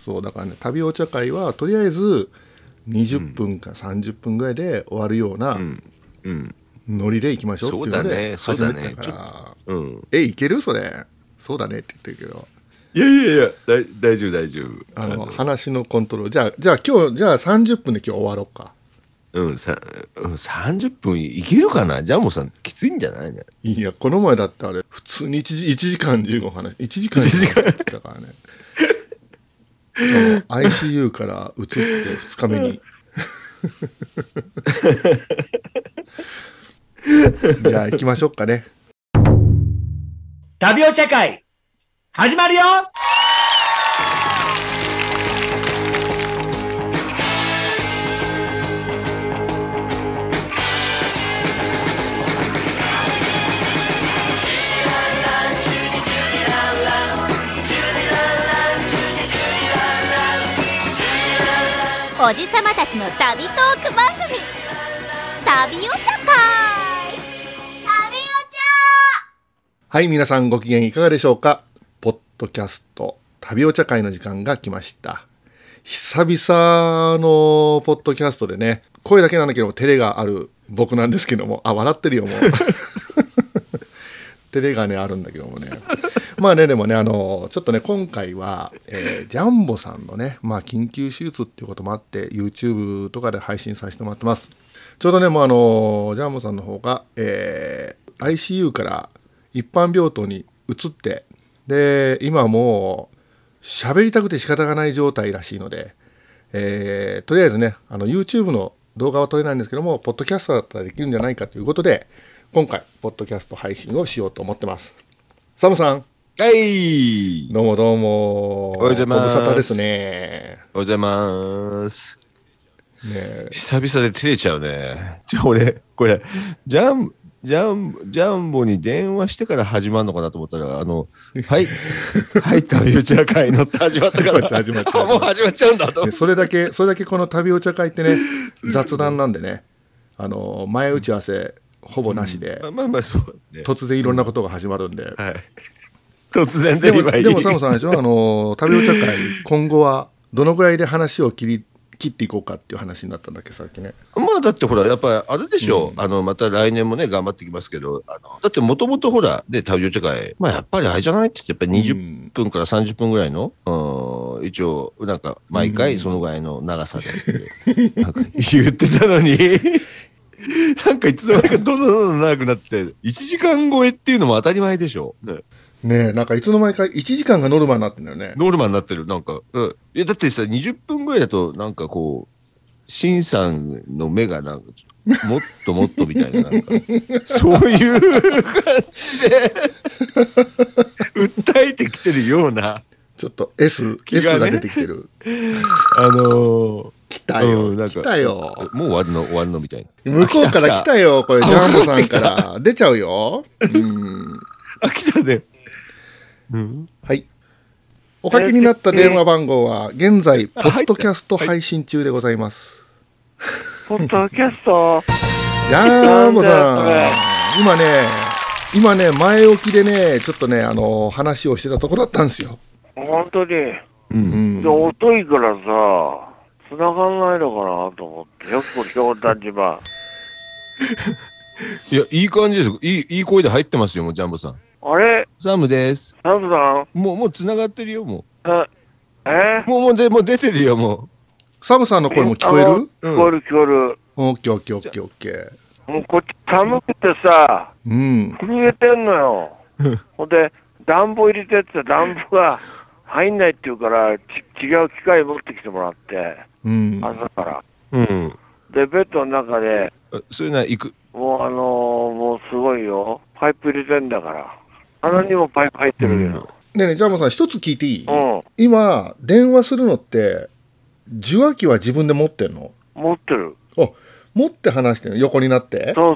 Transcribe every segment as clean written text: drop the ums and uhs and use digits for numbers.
そうだからね、旅お茶会はとりあえず20分か30分ぐらいで終わるようなノリで行きましょうっていうので始めたから、いけるそれ、そうだねって言ってるけど、 いや大丈夫大丈夫。 話のコントロール、じゃあ今日じゃあ30分で今日終わろうか。 30分いけるかな。ジャンボさんきついんじゃないね。 いや、この前だってあれ普通に1時間15分話、1時間15分って言ったからねICU から移って2日目にじゃあ行きましょうかね。 旅お茶会始まるよ。 おじさまたちの旅トーク番組、旅お茶会。 はい、皆さんご機嫌いかがでしょうか。ポッドキャスト旅お茶会の時間が来ました。久々のポッドキャストでね、声だけなんだけども照れがある僕なんですけども、笑ってるよもう照れがねあるんだけどもね、まあね、でもね、ちょっとね今回は、ジャンボさんのね、緊急手術っていうこともあって YouTube とかで配信させてもらってます。ちょうどねもうジャンボさんの方が、ICU から一般病棟に移って、で今もう喋りたくて仕方がない状態らしいので、とりあえずねYouTube の動画は撮れないんですけども、ポッドキャストだったらできるんじゃないかということで、今回ポッドキャスト配信をしようと思ってます。サムさん、 はい、 どうもどうも。 おはようございます。 ご無沙汰ですね。 おはようございます。 ね、久 々で照れちゃうね。俺これジャンボに電話してから始まるのかなと思ったら、はい旅お茶会のって始まったから始まっもう始まっちゃうんだと、 それだけこの旅お茶会ってね雑談なんでね、前打ち合わせほぼなしで、そうね、突然いろんなことが始まるんで、 突然でもサムさんでしょ、旅お茶会今後はどのぐらいで話を切っていこうかっていう話になったんだっけさっきね。 だってほらやっぱりあれでしょ、また来年もね頑張ってきますけど、だってもともとほらで旅お茶会やっぱりあれじゃないって言って、やっぱり20分から30分ぐらいの、一応なんか毎回そのぐらいの長さでなんか言ってたのになんかいつの間にかどんどん長くなって1時間超えっていうのも当たり前でしょ。 ねえ、なんかいつの間にか1時間がノルマになってんだよね。 ノルマになってる。なんか、いやだってさ20分ぐらいだとなんかこうシンさんの目がなんかもっともっとみたいな、なんかそういう感じで訴えてきてるような、 ちょっと S が出てきてる。来たよ、来たよ。 もう終わるのみたいな。 向こうから来たよ、これジャンボさんから出ちゃうよ。 来たね。 はい。おかけになった電話番号は現在ポッドキャスト配信中でございます。 ポッドキャスト。 ジャンボさん、今ね前置きでねちょっとね話をしてたところだったんですよ。 本当に。音いいからさ繋がんないのかなと思ってよくこれ評価立場。 いやいい感じです。いい声で入ってますよ、もうジャンボさん。 あれサムです。 サムさんもう繋がってるよ、もう。 もう出てるよ、もう。サムさんの声も聞こえる？ 聞こえる。 オッケー。 もうこっち寒くてさ、震えてんのよ。ほんで、暖房入れてって暖房が入んないって言うから、違う機械持ってきてもらって、朝から。で、ベッドの中で、 そういうのは行く。 もうすごいよ。パイプ入れてんだから。鼻にもパイプ入ってるけど。 ねえジャンボさん一つ聞いていい？今電話するのって受話器は自分で持ってんの？ 持ってる。 持って話してるの？横になって？ そう。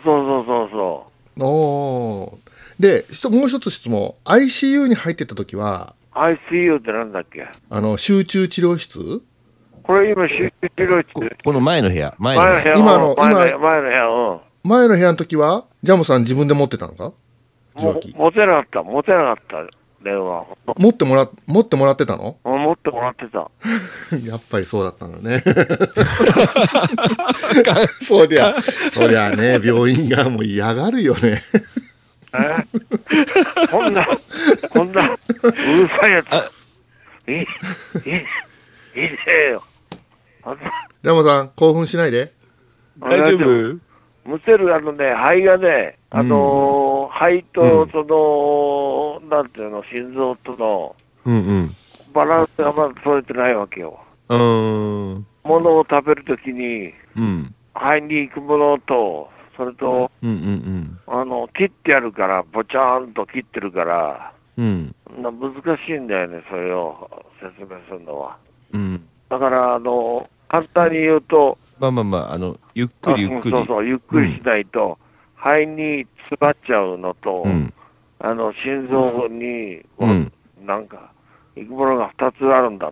でもう一つ質問。 ICU に入ってた時は ICU ってなんだっけ？ 集中治療室？ これ今集中治療室。 この前の部屋。 前の部屋の時はジャンボさん自分で持ってたのか？ 持てなかった電話。 持ってもらってたの？ 持持ってもらってた。 やっぱりそうだったのね。そりゃね、病院がもう嫌がるよね。 こんな、うるさいやつ。いいねよ。 ジャンボさん、興奮しないで。 大丈夫？ むせる肺がね、肺となんていうの、心臓とのバランスがまだ取れてないわけよ。物を食べるときに、肺に行くものと、それと、切ってやるから、ぼちゃーんと切ってるから、難しいんだよね、それを説明するのは。だから、簡単に言うと、 ゆっくりゆっくり。 そう、ゆっくりしないと、肺に詰まっちゃうのと、心臓に、なんか、行くものが2つあるんだって。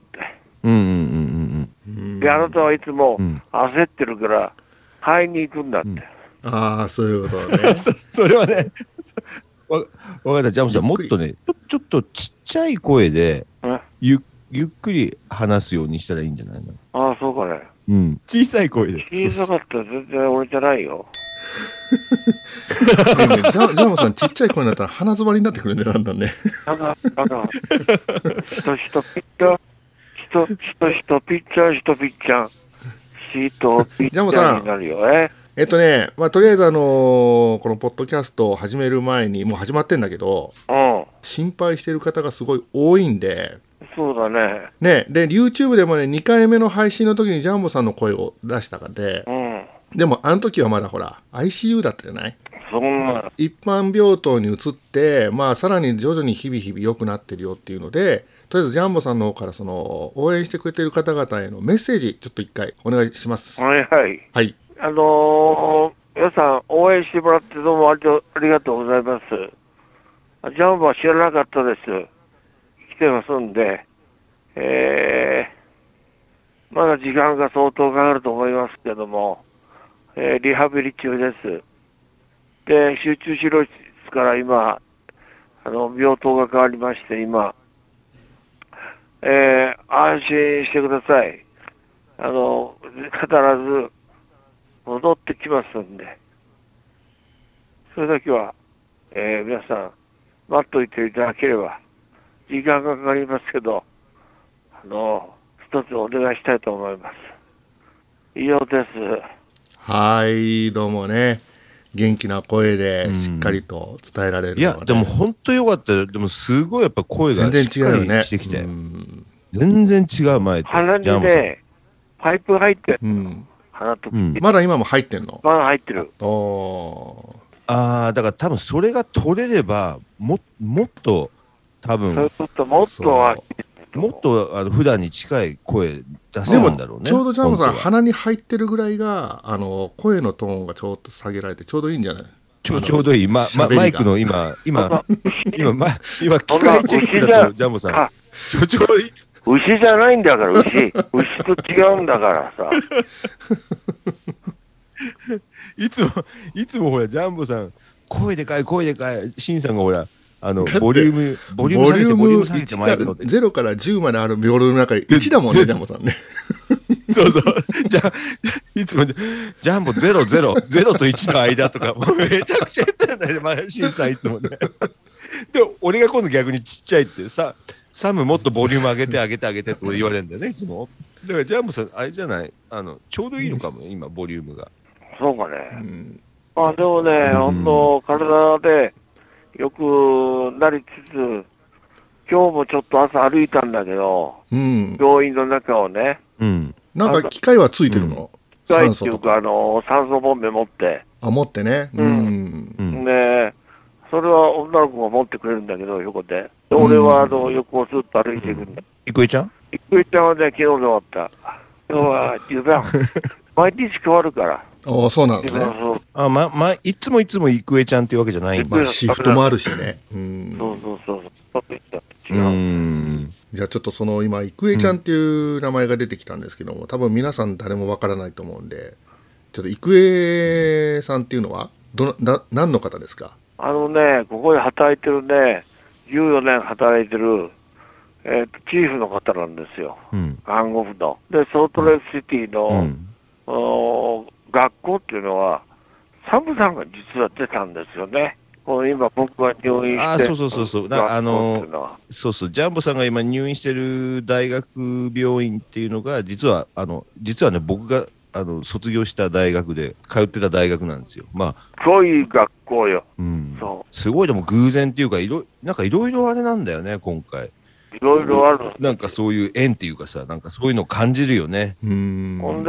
で、あなたはいつも焦ってるから、肺に行くんだって。 ああ、そういうことね。 それはね、わかった、ジャムさん、もっとね、ちょっとちっちゃい声で、ゆっくり話すようにしたらいいんじゃないの？ ああ、そうかね。 小さい声で。 小さかったら全然俺じゃないよ。 ジャンボさん、ちっちゃい声になったら鼻詰まりになってくるんで、だんだんね。 ひとピッチャー、ひとピッチャー、ひとピッチャー、ひとピッチャーになるよ。 とりあえずこのポッドキャストを始める前に、もう始まってんだけど、心配してる方がすごい多いんで、 そうだね。 で、YouTube でもね、2回目の配信の時にジャンボさんの声を出したからで、でもあの時はまだほら、ICU だったじゃない？ そんな。 一般病棟に移って、さらに徐々に日々良くなってるよっていうので、とりあえずジャンボさんの方から応援してくれてる方々へのメッセージ、ちょっと一回お願いします。 はいはい。 はい。 皆さん応援してもらってどうもありがとうございます。ジャンボは知らなかったです。来てますんで、まだ時間が相当かかると思いますけども、リハビリ中です。で、集中治療室から今、病棟が変わりまして、今、安心してください。必ず戻ってきますんで、それだけは、皆さん、待っといていただければ、時間がかかりますけど、一つお願いしたいと思います。以上です。 はい、どうもね。元気な声でしっかりと伝えられる、ね、 いや、でも本当よかったよ。でもすごいやっぱ声がしっかりしてきて。全然違う前と。 鼻にね、パイプ入ってる。鼻と、 まだ今も入ってんの？ まだ入ってる。 だから多分それが取れれば、もっと多分、もっと普段に近い声出せるんだろうね。 ちょうどジャンボさん、鼻に入ってるぐらいが声のトーンがちょっと下げられてちょうどいいんじゃない？ ちょうどいい。マイクの今機械チェックだとジャンボさん。ちょうどいい。 牛じゃないんだから、牛と違うんだからさ。 いつもほらジャンボさん声でかいシンさんがほらボリューム下げてマイクの 0から10まである秒の中で1だもんね、ジャンボさんね。 そうじゃあいつもジャンボ0と1の間とかもうめちゃくちゃ言ってるんだよね、シンさんいつもね。で俺が今度逆にちっちゃいってサムもっとボリューム上げてって俺言われるんだよね、いつも。だからジャンボさんあれじゃない、ちょうどいいのかもね、今ボリュームが。 そうかね。でもね、本当体でよくなりつつ、今日もちょっと朝歩いたんだけど、病院の中をね。 なんか機械はついてるの？ 機械っていうか、酸素ボンベ持って。 持ってね。 で、それは女の子が持ってくれるんだけど、横で。俺は横をずっと歩いていくんだ。 郁恵ちゃんはね、昨日で終わった。今日は10番。毎日変わるから。 そうなんですね。 いつも郁恵ちゃんっていうわけじゃないんだ。 シフトもあるしね。 そう。 じゃあちょっと今郁恵ちゃんっていう名前が出てきたんですけども、多分皆さん誰もわからないと思うんで、ちょっと郁恵さんっていうのは何の方ですか？ ここで働いてるね、14年働いてる、 チーフの方なんですよ。 うん看護婦の。で、ソルトレイクシティうの、 ん学校っていうのは、サムさんが実は出たんですよね。この今僕が入院してるそうそう学校っていうのは。 そうそう、ジャンボさんが今入院してる大学病院っていうのが、実はね、僕が卒業した大学で、通ってた大学なんですよ。まあ、 そういう学校よ。そすごいでも偶然っていうか、なんかいろいろあれなんだよね、今回。 う。いろいろある。 なんかそういう縁っていうかさ、なんかそういうのを感じるよね。 ほんで、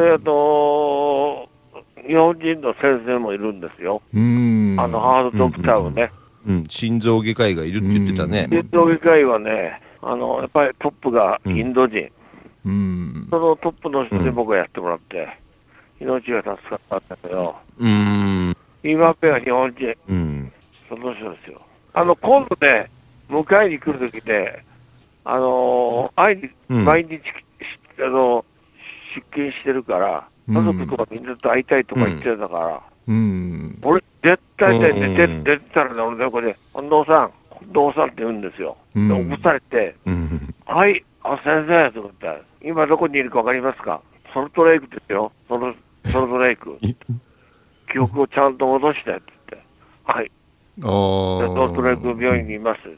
日本人の先生もいるんですよ。ハードドクターをね。 心臓外科医がいるって言ってたね。 心臓外科医はね、やっぱりトップがインド人。そのトップの人で僕がやってもらって、命が助かったんだけど、今ペが日本人、その人ですよ。今度ね、迎えに来るときね、毎日、出勤してるから、家族とかみんなと会いたいとか言ってたから、俺、絶対ね、出てたらね、俺の横で、近藤さんって言うんですよ。で、起こされて、はい、先生とか言って、今どこにいるか分かりますか？ソルトレイクですよ、ソルトレイク。記憶をちゃんと戻してって言って、はい。で、ソルトレイク病院にいますって。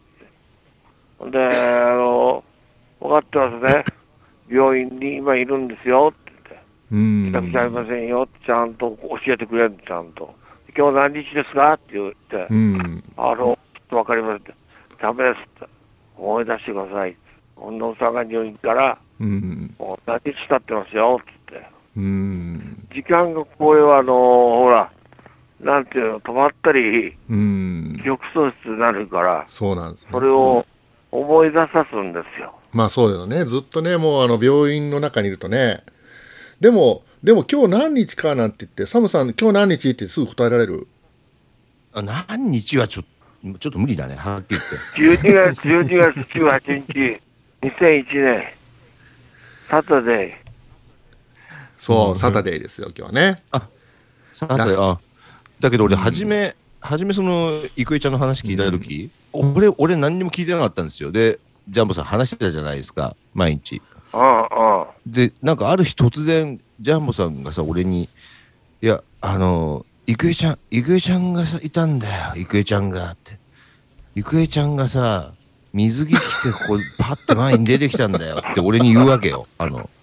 で、分かってますね。病院に今いるんですよって言って、来ちゃいませんよってちゃんと教えてくれるんちゃんと。今日何日ですかって言って、ちょっと分かりますって。ダメですって。思い出してくださいって。近藤さんが入院から、もう何日経ってますよって言って。時間がこれはほら、なんていうの、止まったり、記憶喪失になるから、 そうなんですね。 それを思い出さすんですよ。 まあそうだよね。ずっとね、もう病院の中にいるとね。でも今日何日かなんて言って、サムさん、今日何日ってすぐ答えられる？ 何日はちょっと無理だね、はっきり言って。 12月18日、2001年、サタデー。 そう、サタデーですよ、今日はね。 サタデー、だけど俺、初めその、郁恵ちゃんの話聞いたとき、俺何にも聞いてなかったんですよ。で、ジャンボさん話してたじゃないですか、毎日。で、なんかある日突然、ジャンボさんがさ、俺に、いや、郁恵ちゃんがさ、いたんだよ、郁恵ちゃんがって。郁恵ちゃんがさ、水着着て、ここ、パッて前に出てきたんだよって俺に言うわけよ。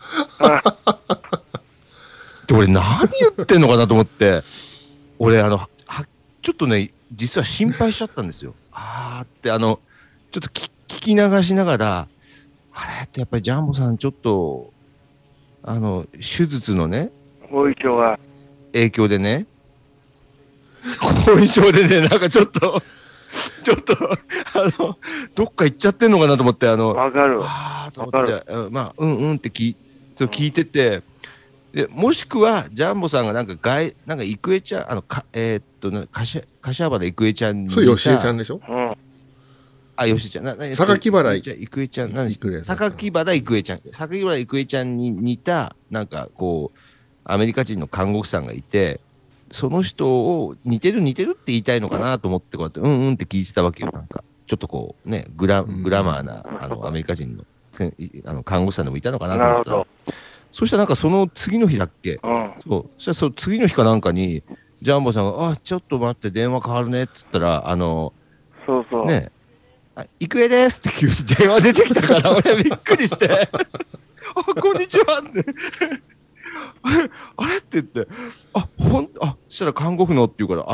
で、俺何言ってんのかなと思って、俺、ちょっとね、実は心配しちゃったんですよ。って、ちょっと聞き流しながら、あれってやっぱりジャンボさんちょっと、手術のね、 後遺症が。 影響でね、後遺症でね、なんかちょっと、どっか行っちゃってんのかなと思って、 わかる。 と思って、って聞いてて、で、もしくは、ジャンボさんがなんか郁恵ちゃん、柏原郁恵ちゃんに。 そう、吉江ちゃんでしょ？ 吉江ちゃん。 榊原郁恵ちゃん。榊原郁恵ちゃん。榊原郁恵ちゃんに似た、なんかこう、アメリカ人の看護婦さんがいて、その人を似てるって言いたいのかなと思って、こうやって、って聞いてたわけよ。なんか、ちょっとこう、ね、グラマーな、アメリカ人の、看護師さんでもいたのかなと思ったら。そしたらなんかその次の日だっけ、そしたらその次の日かなんかに、ジャンボさんが、ちょっと待って、電話変わるねっつったら、ね、郁恵ですって急に電話出てきたから、俺びっくりして、こんにちはって。あれって言って、そしたら看護婦のって言うから、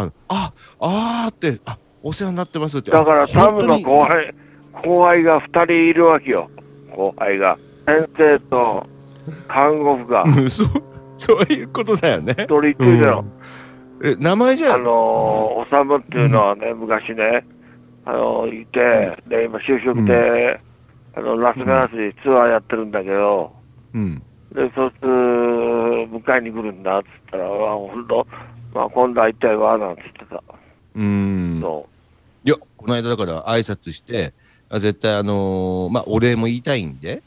って、お世話になってますって。 だから、サムの後輩が2人いるわけよ。後輩が。先生と看護婦が。 そういうことだよね。 一人一人だよ。 名前じゃおさむっていうのはね、昔ね、いて、で、今就職で、ラスベガスでツアーやってるんだけど、で、そいつ、迎えに来るんだっつったら、本当、今度会いたいわ、なんて言ってた。 いや、この間だから挨拶して、絶対お礼も言いたいんで、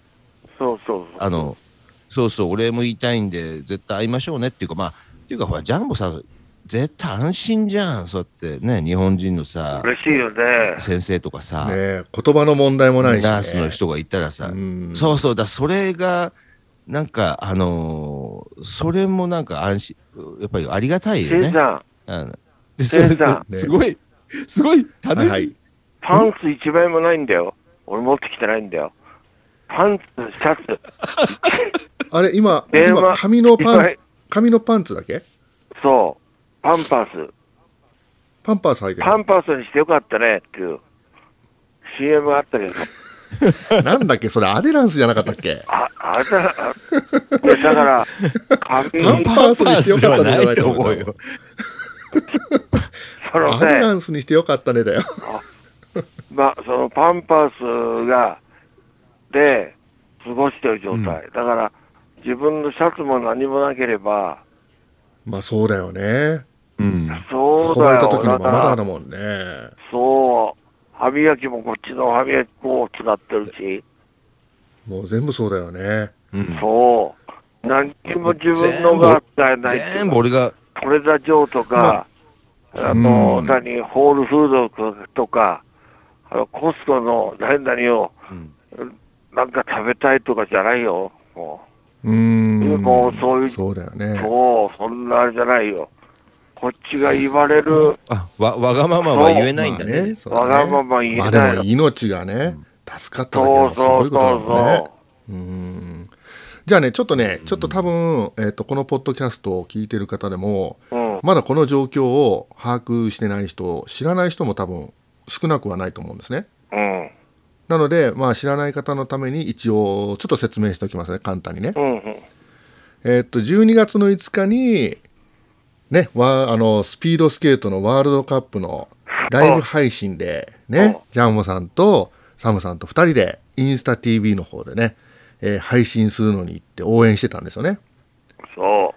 お礼も言いたいんで、絶対会いましょうねっていうか、ほら、ジャンボさん、 絶対安心じゃん。そうやってね、日本人のさ、 嬉しいよね。 先生とかさ、 ね、言葉の問題もないし、ね、 ナースの人がいたらさ、そうそうだ、それが、なんか、それもなんか安心、やっぱりありがたいよね。すごい楽しい。はい、 パンツ一枚もないんだよ。俺持ってきてないんだよ。パンツ、シャツ。 あれ、今紙のパンツだけ？そう。 パンパース。 パンパース履いてる。 パンパースにしてよかったねっていう CM があったけど。 なんだっけそれ、アデランスじゃなかったっけ？ だから、 パンパースにしてよかったねじゃないと思うよ。アデランスにしてよかったねだよ。 まあ、そのパンパースで過ごしてる状態。だから、自分のシャツも何もなければ、 まあそうだよね。 そうだよ。 運ばれた時のままだもんね。 そう。歯磨きもこっちの歯磨き粉を使ってるし。 もう全部そうだよね。 そう。何にも自分のが使えない。 全部俺が。 トレザ上とか、ホールフードとか、コストの何々を、なんか食べたいとかじゃないよ。もうそういう、 そうだよね。 そう、そんなあれじゃないよ。こっちが言われる。 わがままは言えないんだね。 わがまま言えない。 まあでも命がね、助かっただけでもすごいことだもんね。じゃあね、ちょっと多分、このポッドキャストを聞いてる方でも、まだこの状況を把握してない人、知らない人も多分少なくはないと思うんですね。なので、まあ、知らない方のために一応ちょっと説明しておきますね、簡単にね。12月の5日に、ね、スピードスケートのワールドカップのライブ配信で、ね、ジャンボさんとサムさんと2人でインスタ TV の方でね、配信するのに行って応援してたんですよね。 そう。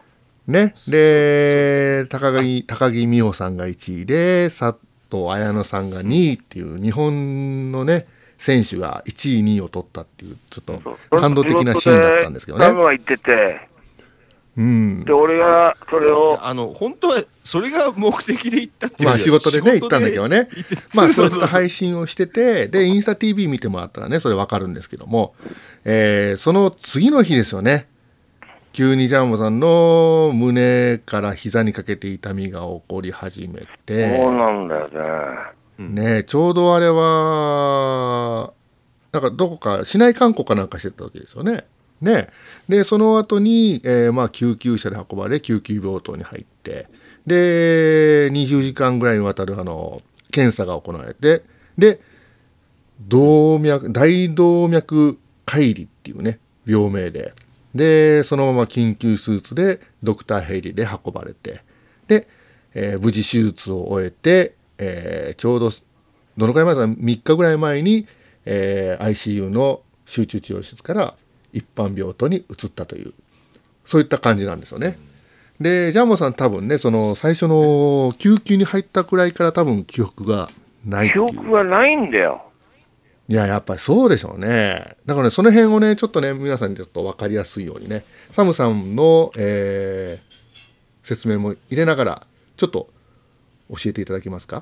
ね、で、高木美帆さんが1位で、佐藤綾乃さんが2位っていう日本のね、選手が1位、2位を取ったっていう、ちょっと感動的なシーンだったんですけどね。 サムは言ってて、で、俺がそれを。 本当はそれが目的で行ったっていう。 まあ仕事でね、行ったんだけどね。まあそういった配信をしてて、で、インスタ TV 見てもらったらね、それわかるんですけども、その次の日ですよね。急にジャンボさんの胸から膝にかけて痛みが起こり始めて。 そうなんだよね。 ね、ちょうどあれは、なんかどこか市内観光かなんかしてた時ですよね。ね、でその後に、まあ、救急車で運ばれ救急病棟に入ってで20時間ぐらいにわたる検査が行われてで大動脈解離っていうね病名でそのまま緊急手術でドクターヘリで運ばれてで、無事手術を終えて、ちょうどどのくらい前か3日ぐらい前に、ICU の集中治療室から一般病棟に移ったというそういった感じなんですよね。でジャンボさん多分ねその最初の救急に入ったくらいから多分記憶がないっていう。 記憶がないんだよ。 いややっぱりそうでしょうね。だからねその辺をねちょっとね皆さんにちょっと分かりやすいようにねサムさんの、説明も入れながらちょっと教えていただけますか。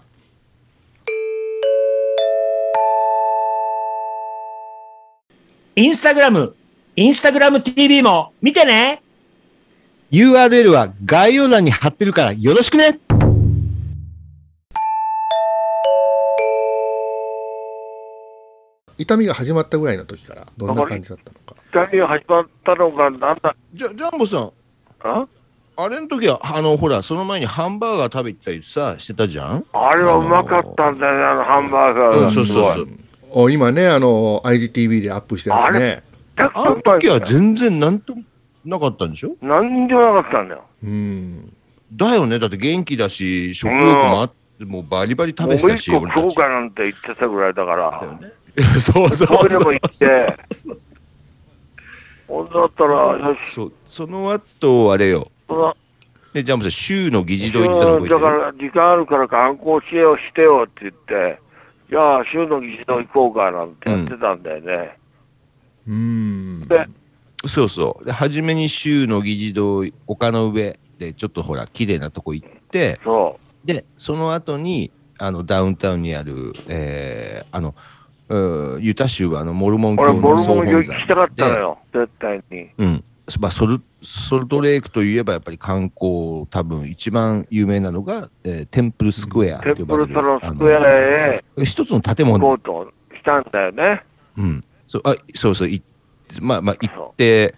インスタグラム TV も見てね。 URL は概要欄に貼ってるからよろしくね。 痛みが始まったぐらいの時からどんな感じだったのか。 痛みが始まったのがなんだ。 ジャンボさんあれの時はほらその前にハンバーガー食べたりさしてたじゃん。 あれはうまかったんだよねハンバーガーが。 そう今ねIGTV でアップしてますね。 あの時は全然なんともなかったんでしょ。 なんでもなかったんだよ。 だよね。だって元気だし食欲もあってもうバリバリ食べてたし。 もう一個食おうかなんて言ってたぐらいだから。 そうトイレも行って。ほんだったらよし。 その後あれよ。でジャンボさん週の議事堂行ったの。 だから時間あるから観光してよって言って。じゃあ週の議事堂行こうかなんてやってたんだよね。でそうで初めに週の議事堂丘の上でちょっとほら綺麗なとこ行って、 そで、その後に、ダウンタウンにある、ユタ州はモルモン俺、 教のモルモン教総本山行きたかったのよ、絶対に。 うん。まあ、ソルトレークといえばやっぱり観光、多分一番有名なのが、テンプルスクエアテンプルと呼ばれる。 サロンスクエアへ一つの建行こ物。 うとしたんだよね。 うん。そうそう、まあ、行って、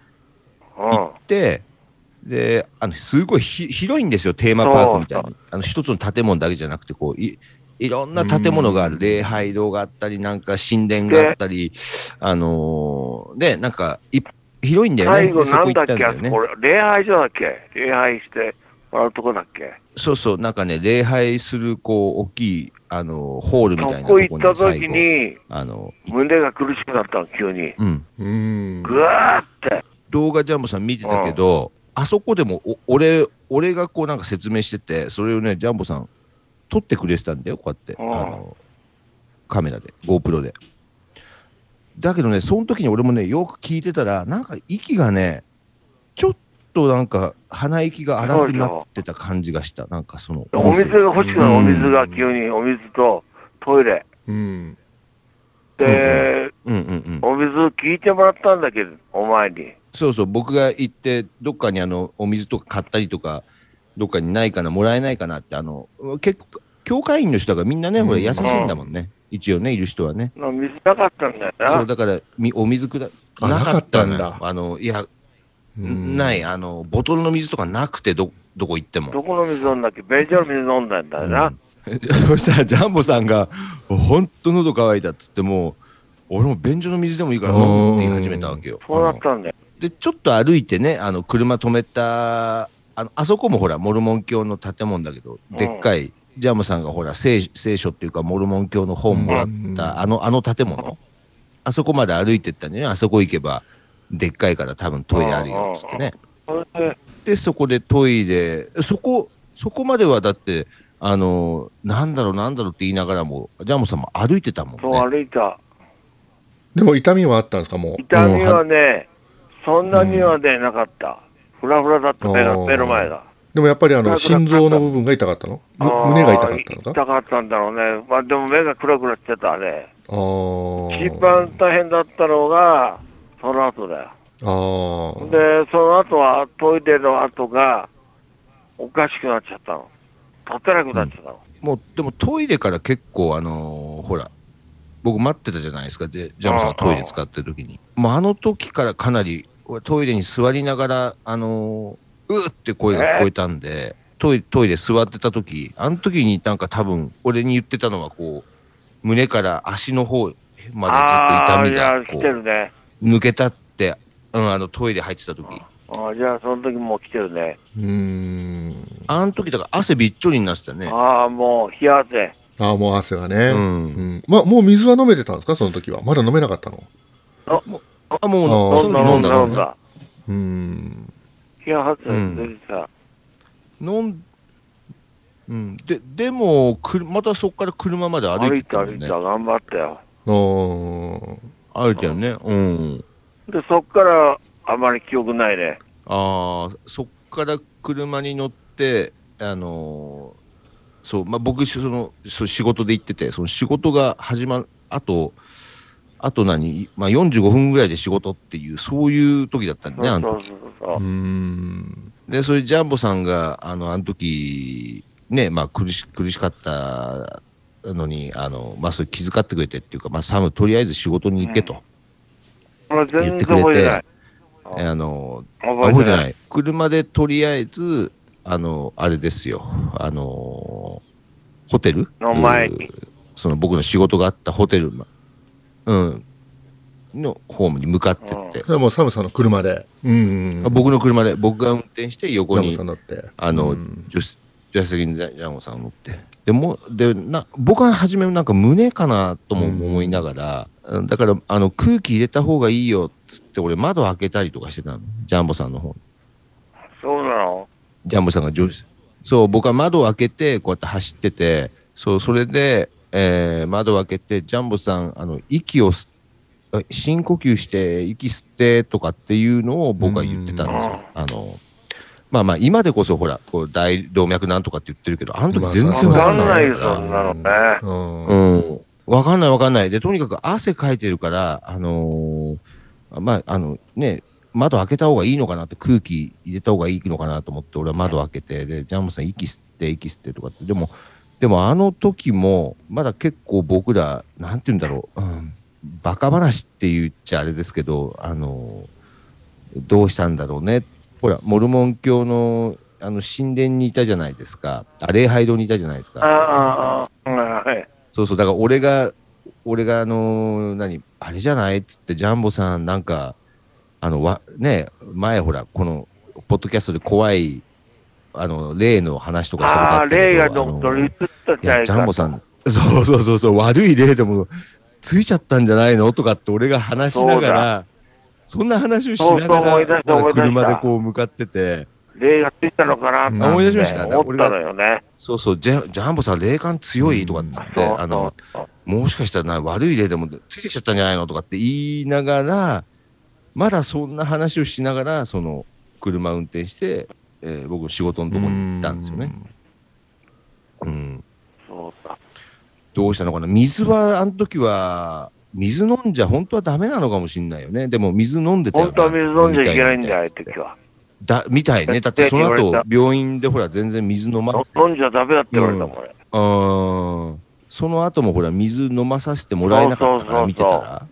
で、すごい広いんですよ、テーマパークみたいに。一つの建物だけじゃなくて、こう、いろんな建物がある。礼拝堂があったり、なんか神殿があったり、で、なんか、広いんだよね。 最後でそこなんだっけ、 行ったんだよね。 これ、礼拝所だっけ、礼拝してもらうとこだっけ。 そうそう、なんかね、礼拝する、こう、大きい、ホールみたいなそことこに行った時最後に、胸が苦しくなったの、急に。ぐわーって。 動画ジャンボさん見てたけど、あそこでも俺がこうなんか説明してて、それをね、ジャンボさん、撮ってくれてたんだよ、こうやって。カメラで、GoPro で。だけどね、その時に俺もね、よく聞いてたら、なんか息がね、ちょっとなんか鼻息が荒くなってた感じがした。なんかその。 お水が欲しくなる、お水が急に、お水とトイレ。で、お水聞いてもらったんだけど、お前に。 そうそう、僕が行って、どっかにお水とか買ったりとか、どっかにないかな、もらえないかなって、結構、教会員の人がみんなね、ほら、優しいんだもんね。一応ね、いる人はね。 水なかったんだよな。 そう、だから、お水なかったんだ。 いや、ない、ボトルの水とかなくて、どこ行っても。 どこの水飲んだっけ、便所の水飲んだんだよな。 そしたら、ジャンボさんが、ほんと喉乾いたっつっても、俺も便所の水でもいいから飲むって言い始めたわけよ。 そうなったんだよ。 で、ちょっと歩いてね、車止めた、あそこもほら、モルモン教の建物だけど、でっかい、ジャムさんがほら、聖書っていうか、モルモン教の本もらった、あの建物、あそこまで歩いてったんでね、あそこ行けば、でっかいから多分トイレあるよ、つってね。で、そこでトイレ、そこまではだって、なんだろうって言いながらも、ジャムさんも歩いてたもんね。 そう、歩いた。 でも痛みはあったんですか、もう。 痛みはね、そんなにはね、なかった。フラフラだった、目の前が。 でもやっぱり心臓の部分が痛かったの？胸が痛かったのか？ 痛かったんだろうね。まあでも目がクラクラしてたね。一番大変だったのが、その後だよ。で、その後はトイレの後がおかしくなっちゃったの。立てなくなっちゃったの。 もう、でもトイレから結構ほら、僕待ってたじゃないですか。で、ジャムさんがトイレ使ってる時に。もうあの時からかなり、トイレに座りながら、うって声が聞こえたんで、トイレ座ってた時、あの時になんか多分、俺に言ってたのはこう、胸から足の方までずっと痛みがこう、抜けたって、トイレ入ってた時。 じゃあその時もう来てるね。 あの時だから汗びっちょりになってたね。 もう冷や汗。 もう汗がね。もう水は飲めてたんですか、その時は。まだ飲めなかったの？ もう飲んだ。 冷や汗出てた。 でもまたそこから車まで歩いてたもんね。 歩いた、頑張ったよ。 歩いたよね。 で、そっからあまり記憶ないね。 そっから車に乗って、そう、まあ、僕、仕事で行ってて、その仕事が始まる、あと何、まあ、45分ぐらいで仕事っていう、そういう時だったんだね、あの時。で、それジャンボさんが、あの時、ね、まあ、苦しかったのに、まあ、それ気遣ってくれてっていうか、まあ、サム、とりあえず仕事に行けと。言ってくれて、覚えてない。車でとりあえず、あれですよ、ホテルの前に。 その僕の仕事があったホテルのホームに向かってって。 それはもうサムさんの車で。 僕の車で、僕が運転して横に、 ジャムさん乗って。 助手席にジャムさん乗って。僕は初めなんか胸かなとも思いながら、だから空気入れた方がいいよっつって俺窓開けたりとかしてたの、ジャンボさんの方に。 そうなの？ ジャンボさんがそう、僕は窓を開けてこうやって走ってて、それで、窓を開けてジャンボさん息を深呼吸して息吸ってとかっていうのを僕は言ってたんですよ。 まあまあ、今でこそほら、こう大動脈なんとかって言ってるけど、あの時全然わかんないから。 そんなのね。 わかんないわかんない。で、とにかく汗かいてるから、まあ、ね、窓開けた方がいいのかなって、空気入れた方がいいのかなと思って、俺は窓開けて、で、ジャンボさん息吸ってとかって、でもあの時も、まだ結構僕ら、なんて言うんだろう、バカ話って言っちゃあれですけど、どうしたんだろうね。ほら、モルモン教の、神殿にいたじゃないですか。礼拝堂にいたじゃないですか。 はい。 そうそう、だから俺があれじゃないっつって、ジャンボさん、なんか、ね、前ほら、この、ポッドキャストで怖い、霊の話とかしたことあったけど。 霊がどっとり移ったじゃないか。 ジャンボさん、そう、悪い霊でも、ついちゃったんじゃないのとかって俺が話しながら、そんな話をしながら、車でこう向かってて。 霊がついたのかなって思い出しました。 思ったのよね。 そう、ジャンボさん霊感強いとかっつって、もしかしたら悪い霊でもついてきちゃったんじゃないのとかって言いながら、まだそんな話をしながら、その車運転して、僕仕事のところに行ったんですよね。 そうだ。 どうしたのかな。水は、あの時は、水飲んじゃ本当はダメなのかもしれないよね。でも水飲んでたよ。 本当は水飲んじゃいけないんだよ、ああいう時は。 みたいね。だってその後、病院でほら、全然水飲ませて。 飲んじゃダメだって言われたもん、 俺。その後もほら、水飲まさせてもらえなかったから見てたら。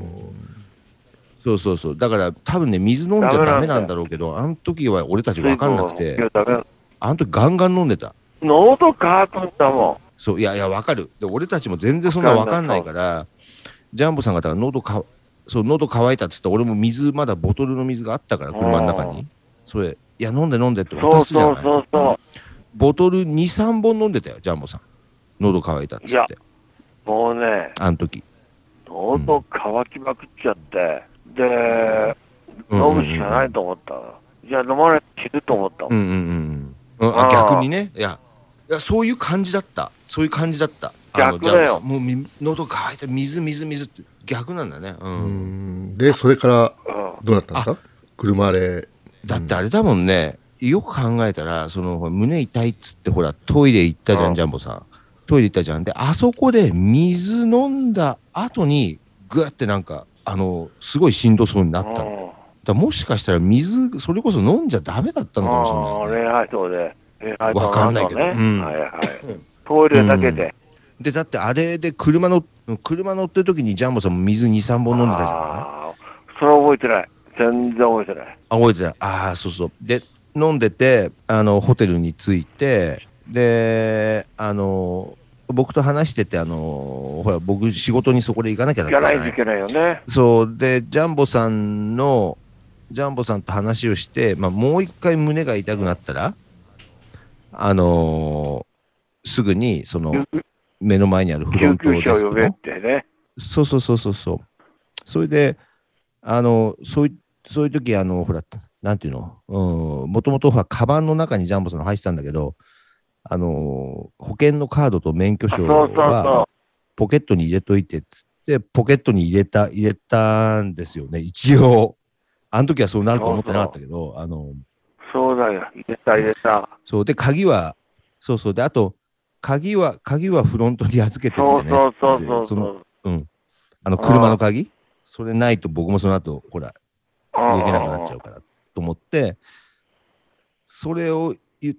そう。だから多分ね、水飲んじゃダメなんだろうけど、あの時は俺たち分かんなくて、あの時ガンガン飲んでた。 喉乾くんだもん。 そう、いや、分かる。で、俺たちも全然そんな分かんないから、ジャンボさんがだから喉乾いたっつって、俺もまだボトルの水があったから、車の中に。それ、いや、飲んでって渡すじゃない。 そう。 ボトル2、3本飲んでたよ、ジャンボさん。喉乾いたっつって。いや、 もうね、 あの時。 喉乾きまくっちゃって、で、飲むしかないと思ったの。じゃあ飲まないと死ぬと思ったもん。 逆にね、いや、そういう感じだった。 逆だよ。 もう喉乾いて水って逆なんだね。 で、それからどうなったんですか？車で。 だってあれだもんね。よく考えたら、その胸痛いっつってほらトイレ行ったじゃん、ジャンボさん。トイレ行ったじゃん。で、あそこで水飲んだ後にグーってなんかすごいしんどそうになったんだよ。だもしかしたら水それこそ飲んじゃダメだったのかもしれない、ね。 礼拝堂で。 わかんないけど。 トイレだけで。 で、だってあれで車乗ってる時にジャンボさんも水2、3本飲んでたじゃない？ それは覚えてない。全然覚えてない。 覚えてない。そう。で、飲んでて、ホテルに着いて、で、僕と話してて、ほら、僕仕事にそこで行かなきゃだったじゃない。 行かないといけないよね。 そう。で、ジャンボさんと話をして、まあ、もう一回胸が痛くなったら、すぐに、目の前にあるフロントデスクの。そう。それで、そういう時、ほら、なんていうの、もともとカバンの中にジャンボさん入ってたんだけど、保険のカードと免許証はポケットに入れといてっつって、ポケットに入れたんですよね、一応。あの時はそうなると思ってなかったけど、 そうだよ、入れた。 そう、で、鍵は、で、あと、鍵はフロントに預けてるんでね。車の鍵それないと僕もその後、ほら、動けなくなっちゃうからと思って、それを言って、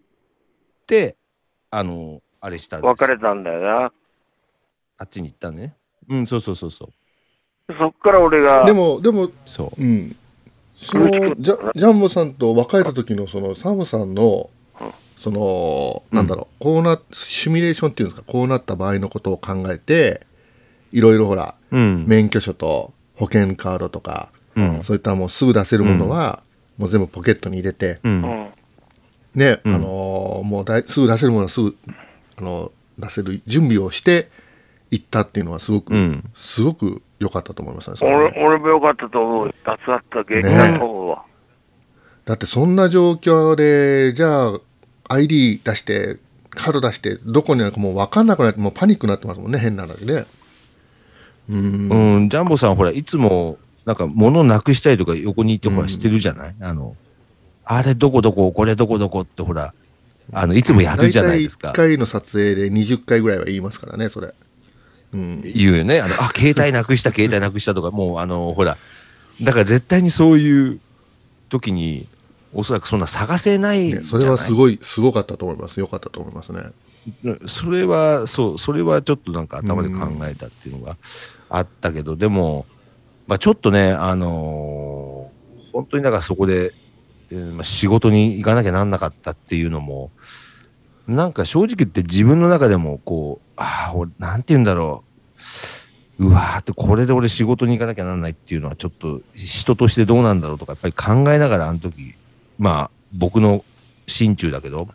あれしたんです。 別れたんだよな。 あっちに行ったね。そう。そっから俺が。 でも、 そう。 ジャンボさんと別れた時のそのサムさんのなんだろう、シミュレーションっていうんですか、こうなった場合のことを考えて、いろいろほら、免許証と保険カードとか、そういったもうすぐ出せるものは、もう全部ポケットに入れて、ね、もうすぐ出せるものはすぐ出せる準備をして行ったっていうのはすごく良かったと思いますね。 俺も良かったと思う。助かった元気だと思うわ。 だってそんな状況でじゃあ ID 出してカード出してどこにあるかもう分かんなくなってもうパニックになってますもんね、変な話で。 ジャンボさんほらいつもなんか物なくしたりとか横にいてほらしてるじゃない、 あれどこどこ、これどこどこってほら、いつもやるじゃないですか。 1回の撮影で20回ぐらいは言いますからね、それ。 言うよね。携帯なくした、携帯なくしたとか、もうほら、だから絶対にそういう時に、おそらくそんな探せないじゃない、 それはすごかったと思います。よかったと思いますね。 それはちょっとなんか頭で考えたっていうのがあったけど、でも、ちょっとね、本当にだからそこで、仕事に行かなきゃなんなかったっていうのも、なんか正直言って自分の中でもこう、俺なんて言うんだろう、うわーってこれで俺仕事に行かなきゃなんないっていうのはちょっと人としてどうなんだろうとかやっぱり考えながら時、僕の心中だけど、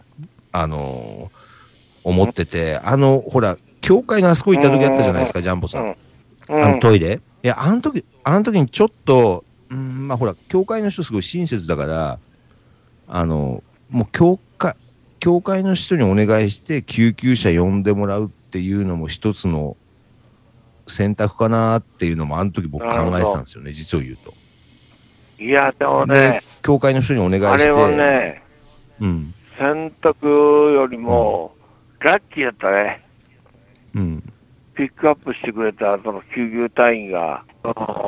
思ってて、ほら、教会のあそこ行った時あったじゃないですか、ジャンボさん。トイレ。いや、あの時にちょっと、ほら、教会の人すごい親切だから、もう教会の人にお願いして救急車呼んでもらうっていうのも一つの選択かなっていうのも時僕考えてたんですよね、実を言うと。 いや、でもね、 教会の人にお願いして。 あれはね、選択よりも、ラッキーだったね。ピックアップしてくれたその救急隊員が、さ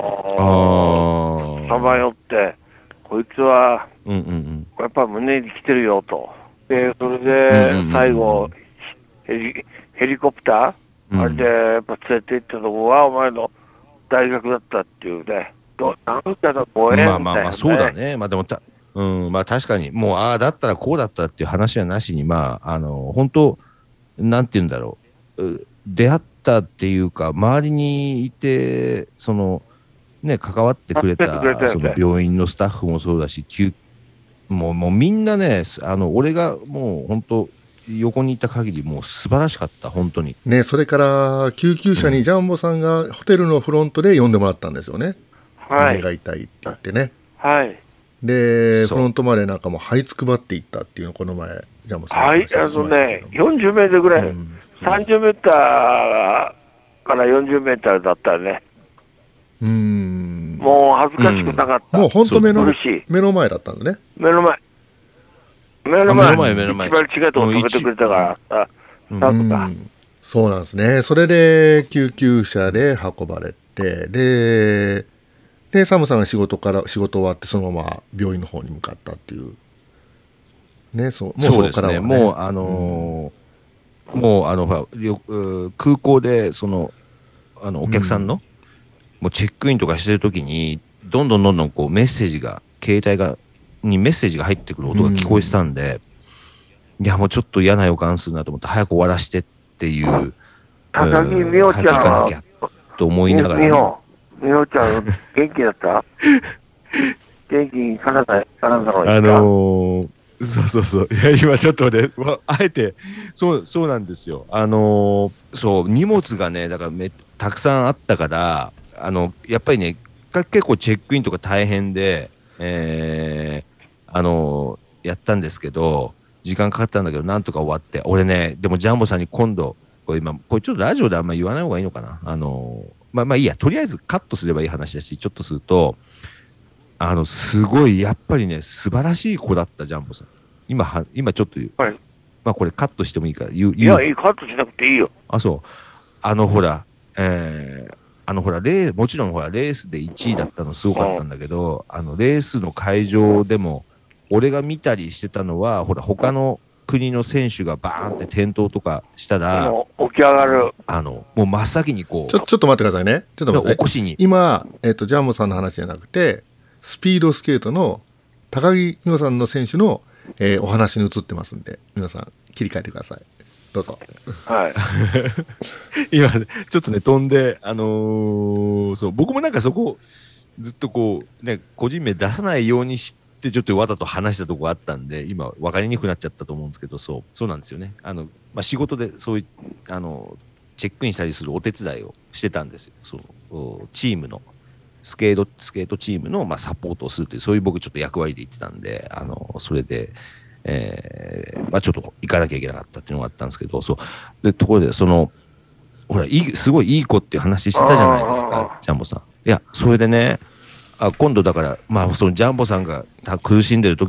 まよって、こいつは、やっぱ胸に来てるよと。で、それで、最後、ヘリコプター、あれでやっぱ連れて行ったとこは、お前の大学だったっていうね。なんかのご縁みたいな、ね。 そうだね。でも確かに、もう、だったらこうだったっていう話はなしに、本当、なんて言うんだろう、出会ったっていうか、周りにいて、関わってくれた、その病院のスタッフもそうだし、もうみんなね、俺がもう本当、横にいた限り、もう素晴らしかった、本当に。 ね、それから救急車にジャンボさんがホテルのフロントで呼んでもらったんですよね。胸が痛いって言ってね。で、フロントまでなんかもう這いつくばっていったっていうのをこの前、ジャンボさんが話しましたけど。 40メートルぐらい、30メーターから40メーターだったね。もう恥ずかしくなかった。 もう本当目の前だったんだね。 目の前。一番近いところ止めてくれたからなんとか。 そうなんですね。それで救急車で運ばれて、でサムさんが仕事終わってそのまま病院の方に向かったっていうね。 そうですね。もう空港でお客さんの、もうチェックインとかしてる時にどんどんこうメッセージが携帯にメッセージが入ってくる音が聞こえてたんで、いやもうちょっと嫌な予感するなと思って早く終わらしてっていう、 高木美穂ちゃん早く行かなきゃと思いながら、 美穂ちゃん元気だった元気に体のそう。いや、今ちょっとね、あえて、そうなんですよ。荷物がね、だからたくさんあったから、やっぱりね、結構チェックインとか大変で、やったんですけど、時間かかったんだけど、なんとか終わって、俺ね、でもジャンボさんに今度、これちょっとラジオであんま言わない方がいいのかな。いいや、とりあえずカットすればいい話だし、ちょっとすると、すごい、やっぱりね、素晴らしい子だった、ジャンボさん。今ちょっと言う。これカットしてもいいから言う。 いや、カットしなくていいよ。 そう。ほら、もちろんほら、レースで1位だったのすごかったんだけど、レースの会場でも、俺が見たりしてたのは、ほら、他の国の選手がバーンって転倒とかしたら、 起き上がる。 もう真っ先にこう。 ちょっと待ってくださいね。ちょっと待って。 起こしに。 今、ジャンボさんの話じゃなくて、スピードスケートの高木美帆さんの選手の、お話に移ってますんで、皆さん切り替えてください。どうぞ。 今ちょっとね飛んでそう僕もなんかそこずっとこうね個人名出さないようにしてちょっとわざと話したとこあったんで今分かりにくくなっちゃったと思うんですけどそうなんですよね。仕事でそういうチェックインしたりするお手伝いをしてたんですよ。チームのスケートチームの、サポートをするというそういう僕ちょっと役割で行ってたんでそれで、ちょっと行かなきゃいけなかったっていうのがあったんですけどでところでほらすごいいい子っていう話してたじゃないですかジャンボさん。いやそれでね今度だからそのジャンボさんが苦しんでる時だっ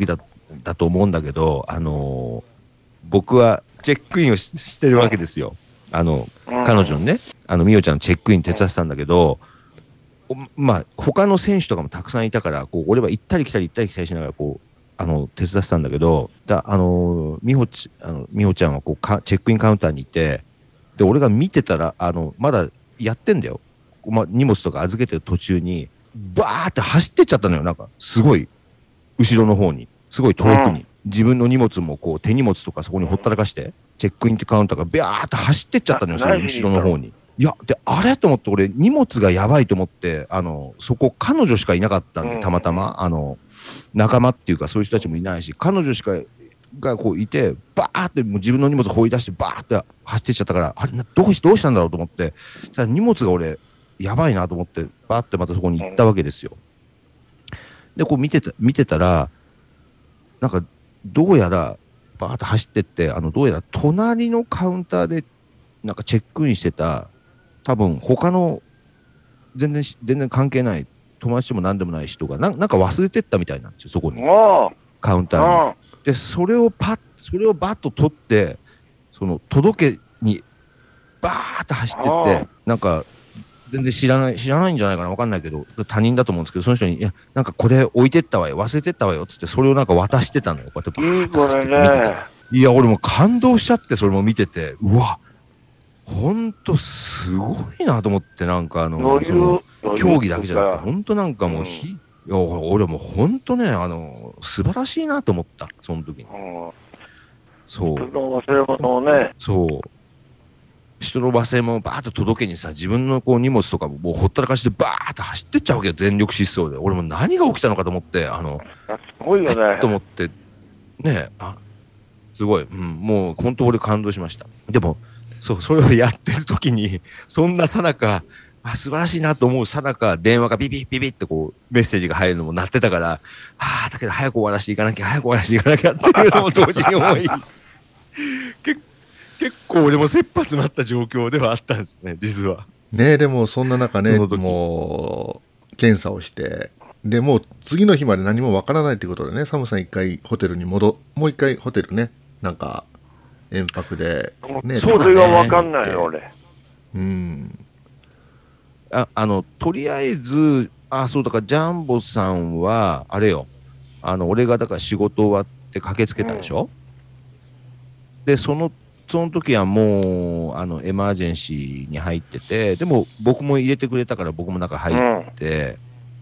だと思うんだけど、僕はチェックインをしてるわけですよ。彼女のね、みおちゃんのチェックイン手伝ってたんだけど、まあ、他の選手とかもたくさんいたから、こう、俺は行ったり来たりしながら、こう、手伝ってたんだけど、みほちゃんはこうチェックインカウンターにいて、で、俺が見てたら、まだやってんだよ。荷物とか預けてる途中に、バーって走ってっちゃったのよ。なんか、すごい、後ろの方に、すごい遠くに。自分の荷物もこう、手荷物とかそこにほったらかして、チェックインってカウンターがビャーって走ってっちゃったのよ、その後ろの方に。いや、で、あれと思って、俺、荷物がやばいと思って、そこ、彼女しかいなかったんで、たまたま、仲間っていうか、そういう人たちもいないし、彼女しか、がこういて、バーってもう自分の荷物放り出して、バーって走ってっちゃったから、あれ、どうしたんだろうと思って、ただ荷物が俺、やばいなと思って、バーってまたそこに行ったわけですよ。で、こう見てたら、なんか、どうやら、バーって走ってって、どうやら隣のカウンターで、なんかチェックインしてた、多分他の、全然関係ない、友達でも何でもない人が、なんか忘れてったみたいなんですよ、そこに。カウンターに。で、それをバッと取って、届けに、バーって走ってって、なんか、全然知らないんじゃないかな、わかんないけど、他人だと思うんですけど、その人に、いや、なんかこれ置いてったわよ、忘れてったわよ、つって、それをなんか渡してたのよ、こうやってバーって走って見てた。いや、俺も感動しちゃって、それも見てて、うわ、ほんとすごいなと思って、なんか競技だけじゃなくて、ほんとなんかもう、いや、俺もほんとね、素晴らしいなと思った、その時に。そう。人の忘れ物をね。そう。人の忘れ物をバーッと届けにさ、自分のこう荷物とかももうほったらかしてバーッと走ってっちゃうわけよ、全力疾走で。俺も何が起きたのかと思って、すごいよね。と思って、ねすごい、もう本当俺感動しました。でも、そう、それをやってる時に、そんなさなか、素晴らしいなと思うさなか、電話がビビッビビッってこう、メッセージが入るのも鳴ってたから、だけど早く終わらせていかなきゃっていうのも同時に思い、結構俺も切羽詰まった状況ではあったんですよね、実は。 ね、でもそんな中ね、もう検査をして、でもう次の日まで何もわからないということでね、サムさん一回ホテルにもう一回ホテルね、なんか延泊で、 ね、それがわかんないよ、俺。 とりあえず、そうだからジャンボさんは、あれよ、俺がだから仕事終わって駆けつけたでしょ、で、その時はもう、エマージェンシーに入ってて、でも僕も入れてくれたから僕も中入って、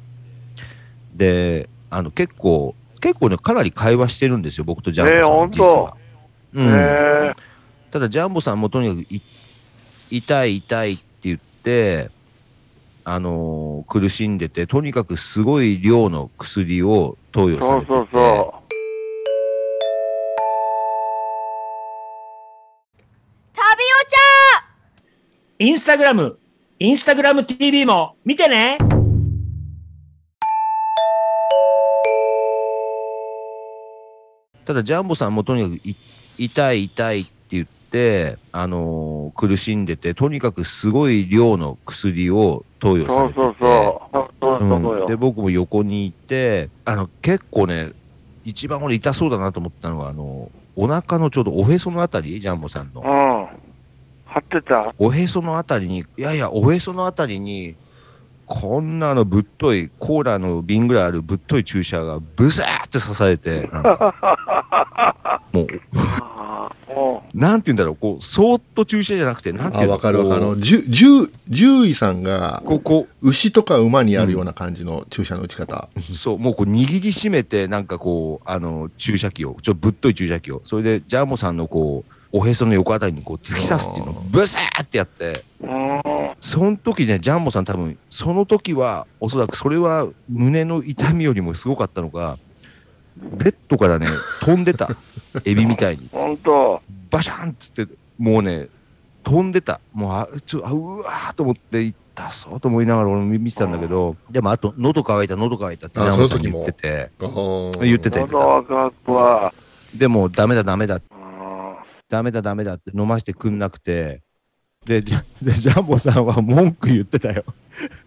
で、結構ね、かなり会話してるんですよ、僕とジャンボさん、実は。ただ、ジャンボさんもとにかく痛いって言って、苦しんでて、とにかくすごい量の薬を投与されてて、 インスタグラム TV も見てね。 ただジャンボさんもとにかく痛いって言って苦しんでて、とにかくすごい量の薬を投与されてて、で僕も横にいて結構ね、一番俺痛そうだなと思ったのはお腹のちょうどおへそのあたり、ジャンボさんの。 張ってた？ おへそのあたりに、おへそのあたりに、こんなぶっとい、コーラの瓶ぐらいあるぶっとい注射がブザーって刺されて、もう、なんて言うんだろう、こう、そーっと注射じゃなくて、なんて言うんだろう。わかるわかる。 獣医さんが、牛とか馬にあるような感じの注射の打ち方。 そう、もうこう、握りしめて、なんかこう、注射器を、ぶっとい注射器を、それで、ジャーモさんのこう、おへその横あたりにこう突き刺すっていうのをブサーってやって、その時ね、ジャンボさん多分、その時は、おそらくそれは胸の痛みよりもすごかったのが、ベッドからね、飛んでた。エビみたいに。 本当。 バシャンっつって、もうね、飛んでた。もう、うわーと思って、痛そうと思いながら俺も見てたんだけど、でもあと、喉乾いたってジャンボさん言ってて。言ってて。でも、ダメだって飲ましてくんなくて、でジャンボさんは文句言ってたよ。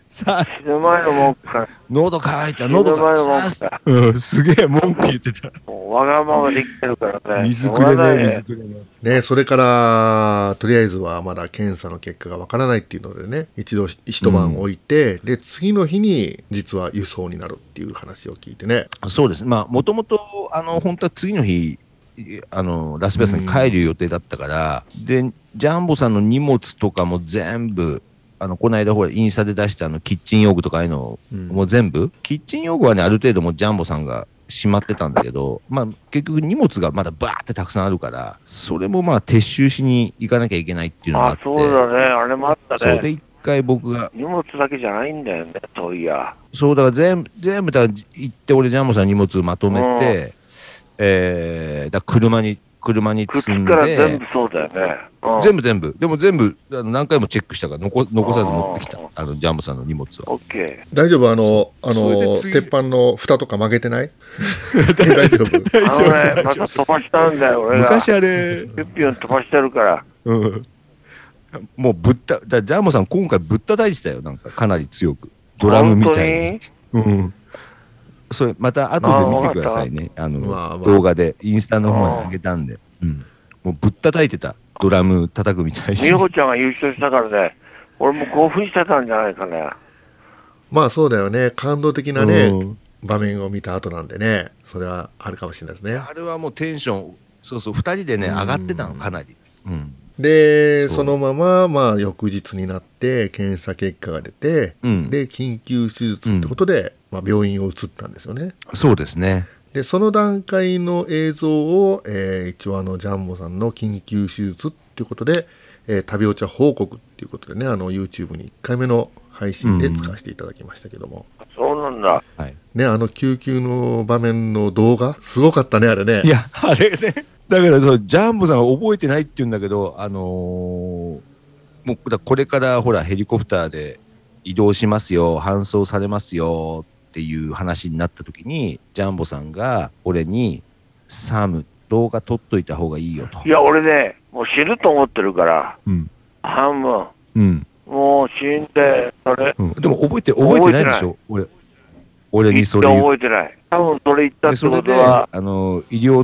さあ、 死ぬ前の文句か。 喉乾いた、 死ぬ前の喉が文句さか。 あ、すげえ文句言ってた。 もうわがままで生きてるからね。 水くれね、水くれね。 ね、それからとりあえずはまだ検査の結果がわからないっていうのでね、一晩置いて、で次の日に実は輸送になるっていう話を聞いてね。 そうですね。まあ、もともと、本当は次の日、ラスベガスに帰る予定だったから、で、ジャンボさんの荷物とかも全部、この間ほら、インスタで出したキッチン用具とかああいうのもう全部、キッチン用具はね、ある程度もうジャンボさんがしまってたんだけど、まあ、結局荷物がまだバーってたくさんあるから、それもまあ、撤収しに行かなきゃいけないっていうのがあって。 そうだね。あれもあったね。 そうで、一回僕が。 荷物だけじゃないんだよね、そういや。 そう、だから全部だから行って、俺、ジャンボさんの荷物まとめて、だ車に積んで。 から全部そうだよね。 全部。でも全部、何回もチェックしたから残さず持ってきた。ジャンボさんの荷物は。 オッケー。大丈夫鉄板の蓋とか曲げてない大丈夫大丈夫。また飛ばしたんだよ、俺が。 昔あれ。 ピュッピュン飛ばしてるから。 もうジャンボさん今回ぶったたいてたよ。なんかかなり強く。ドラムみたいに。それまた後で見てくださいね。動画でインスタの方に上げたんで、もうぶったたいてた。ドラム叩くみたいに。 美穂ちゃんが優勝したからね、俺も興奮してたんじゃないかね。 まあそうだよね。感動的なね、場面を見た後なんでね、それはあるかもしれないですね。 あれはもうテンション、そう2人でね、上がってたの、かなり。 で、そのまま、まあ、翌日になって検査結果が出て、で緊急手術ってことで、まあ、病院を移ったんですよね。 そうですね。 でその段階の映像を、一応ジャンボさんの緊急手術っていうことで、旅お茶報告っていうことでね、YouTube に1回目の配信で使わせていただきましたけども、 そうなんだ、 ね、救急の場面の動画すごかったね、あれね。 いや、あれね、だからそうジャンボさんは覚えてないって言うんだけど、もうこれからほらヘリコプターで移動しますよ、搬送されますよっていう話になった時に、ジャンボさんが俺にサム動画撮っといた方がいいよと。 いや俺ね、もう死ぬと思ってるから、半分、もう死んでそれ、 でも覚えてないでしょ、俺にそれ覚えてない。多分それ言ったってことは、 医療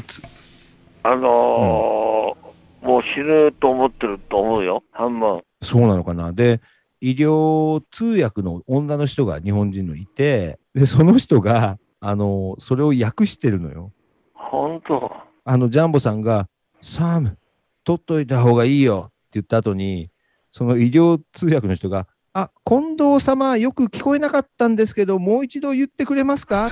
もう死ぬと思ってると思うよ、半分。 そうなのかな。で、医療通訳の女の人が日本人のいて、で、その人が、それを訳してるのよ。 本当？ ジャンボさんが、サム、取っといた方がいいよって言った後に、その医療通訳の人が、近藤様、よく聞こえなかったんですけど、もう一度言ってくれますか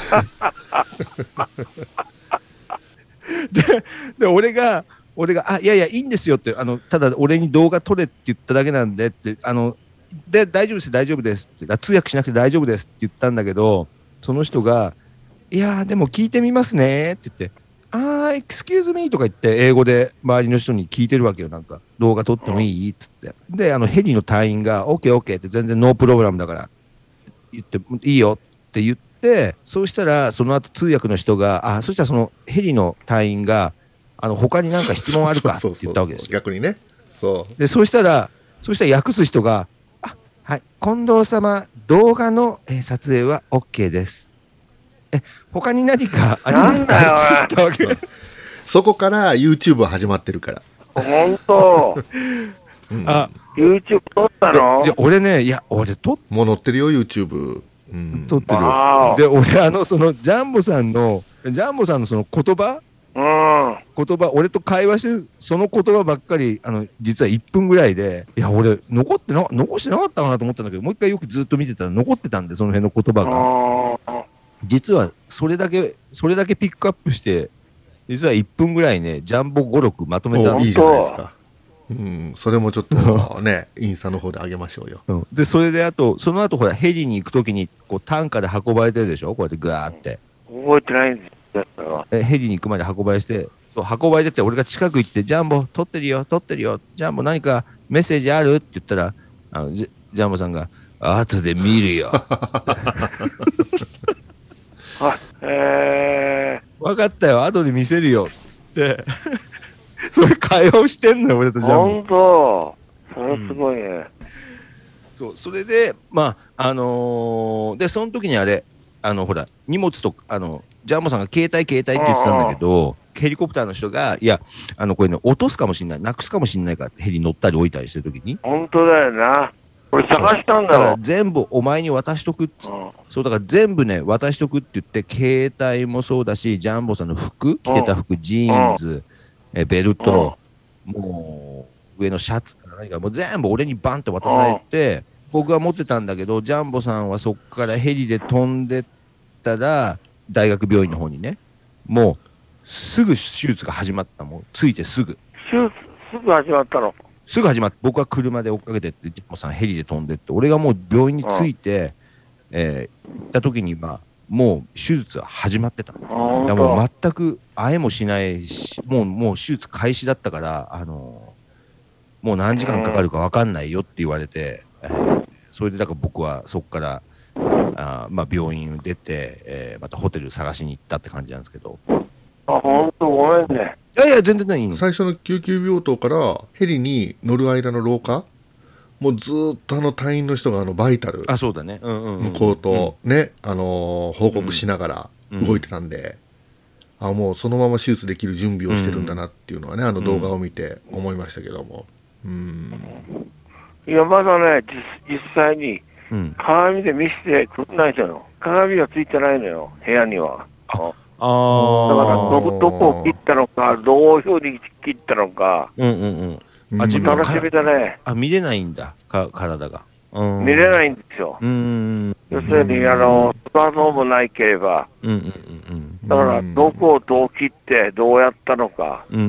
で、俺が、いやいや、いいんですよって、ただ俺に動画撮れって言っただけなんでって、で、大丈夫ですって、通訳しなくて大丈夫ですって言ったんだけど、その人が、いやー、でも聞いてみますねって言って、excuse me とか言って、英語で周りの人に聞いてるわけよ、なんか、動画撮ってもいいっつって。で、ヘリの隊員が、OK って全然ノープログラムだから、言って、いいよって言って、そうしたら、その後通訳の人が、そしたらそのヘリの隊員が、他に何か質問あるかって言ったわけですよ。 逆にね。 で、そうしたら訳す人が、はい、近藤様、動画の撮影は OK です。他に何かありますかって言ったわけ。 そこから YouTube は始まってるから。 本当。YouTube 撮ったの？ 俺ね、俺もう載ってるよ YouTube。 撮ってる。で、俺そのジャンボさんのその言葉、俺と会話してるその言葉ばっかり実は1分ぐらいで、いや俺残してなかったかなと思ったんだけど、もう一回よくずっと見てたら残ってたんで、その辺の言葉が実はそれだけピックアップして、実は1分ぐらいね、ジャンボ5、6まとめたんです。 いいじゃないですか。それもちょっとねインスタの方で上げましょうよ。 でそれでその後ほらヘリに行くときにこう担架で運ばれてるでしょ、こうやってグワーって。 覚えてないんですよ。 ヘリに行くまで運ばれてて、運ばれてって、俺が近く行って、ジャンボ撮ってるよ、ジャンボ何かメッセージあるって言ったら、ジャンボさんが後で見るよ分かったよ、後で見せるよっつってそれ会話をしてんのよ、俺とジャンボ。 本当、それすごいね。 それでまあで、その時にあれ、ほら、荷物と、ジャンボさんが携帯って言ってたんだけど、ヘリコプターの人が、いや、これね、落とすかもしれない、なくすかもしれないからってヘリ乗ったり置いたりしてる時に。 本当だよな。俺探したんだだからよ。 全部お前に渡しとくっつそうだから全部ね、渡しとくって言って、携帯もそうだし、ジャンボさんの服、着てた服、ジーンズ、ベルト、もう上のシャツから何か、もう全部俺にバンって渡されて、僕は持ってたんだけど、ジャンボさんはそこからヘリで飛んでったら、大学病院の方にね、もうすぐ手術が始まった、もうついてすぐ。 手術すぐ始まったの。 すぐ始まって、僕は車で追っかけてって、ジャンボさんヘリで飛んでって、俺がもう病院に着いて、行った時には、もう手術は始まってた。だからもう全く会えもしないし、もう手術開始だったから、もう何時間かかるか分かんないよって言われて、それでだから僕はそこからまあ、病院出て、またホテル探しに行ったって感じなんですけど。 本当ごめんね。 いやいや、全然ないの。 最初の救急病棟からヘリに乗る間の廊下、もうずっと隊員の人がバイタル、 そうだね。 向こうとね、報告しながら動いてたんで、もうそのまま手術できる準備をしてるんだなっていうのはね、動画を見て思いましたけども。 いや、まだね、実際に鏡で見せてくれないのよ。鏡がついてないのよ、部屋には。だからどこを切ったのか、どういうふうに切ったのか、 自分楽しみだね。 見れないんだ、体が。 見れないんですよ。要するに、スマートフォンもないければ、だから、どこをどう切って、どうやったのか、そ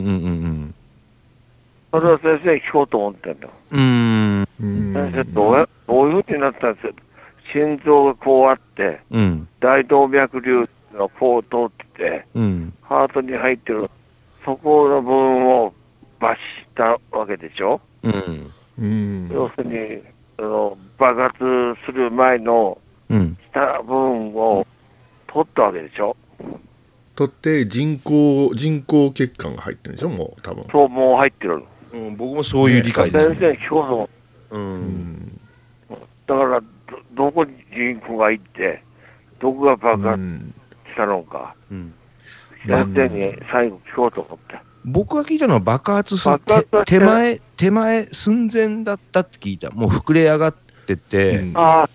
れを先生に聞こうと思ってんの。先生、どういうふうになったんですよ。心臓がこうあって、大動脈瘤がこう通ってて、ハートに入ってる、そこの部分を抜したわけでしょ。要するに、爆発する前の下部分を取ったわけでしょ。 取って人工血管が入ってるんでしょ、もう多分。 そう、もう入ってるの。 僕もそういう理解です、ね。 先生に聞こうと思う。だからどこに人工が行って、どこが爆発したのか、先生に最後聞こうと思って。 僕が聞いたのは爆発する手前寸前だったって聞いた。もう膨れ上がってて、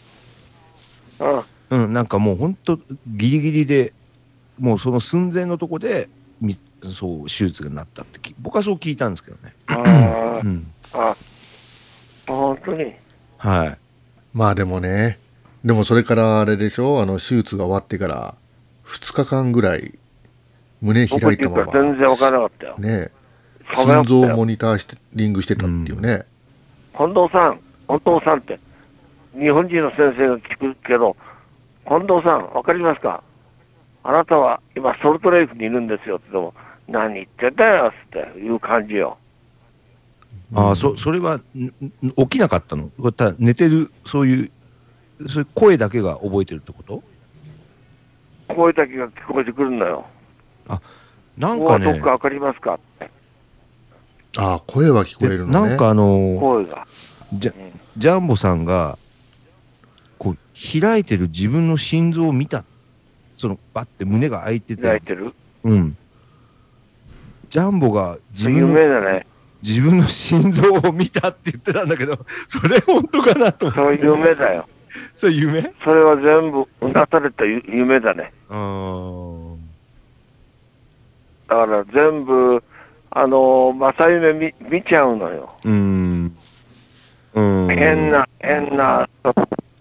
なんかもう本当ギリギリで、もうその寸前のとこでそう手術になったって僕はそう聞いたんですけどね。 本当に。 はい。まあでもね、でもそれからあれでしょ、手術が終わってから2日間ぐらい胸開いたまま、 全然分からなかったよ。 ね、心臓モニタリングしてたっていうね。 近藤さんって日本人の先生が聞くけど、近藤さん分かりますか？あなたは今ソルトレイクにいるんですよって言っても、何言ってんだよっていう感じよ。 それは起きなかったの？寝てるそういう声だけが覚えてるってこと？ 声だけが聞こえてくるんだよ。 なんかね、 どっかわかりますか？ 声は聞こえるのね。 なんか声がジャンボさんがこう開いてる自分の心臓を見た。バッて胸が開いてて。 開いてる？ ジャンボが自分の心臓を見たって言ってたんだけど、それ本当かなと思って。 そういう夢だよ。 それ夢？ それは全部うなされた夢だね。だから全部正夢見ちゃうのよ。変なだ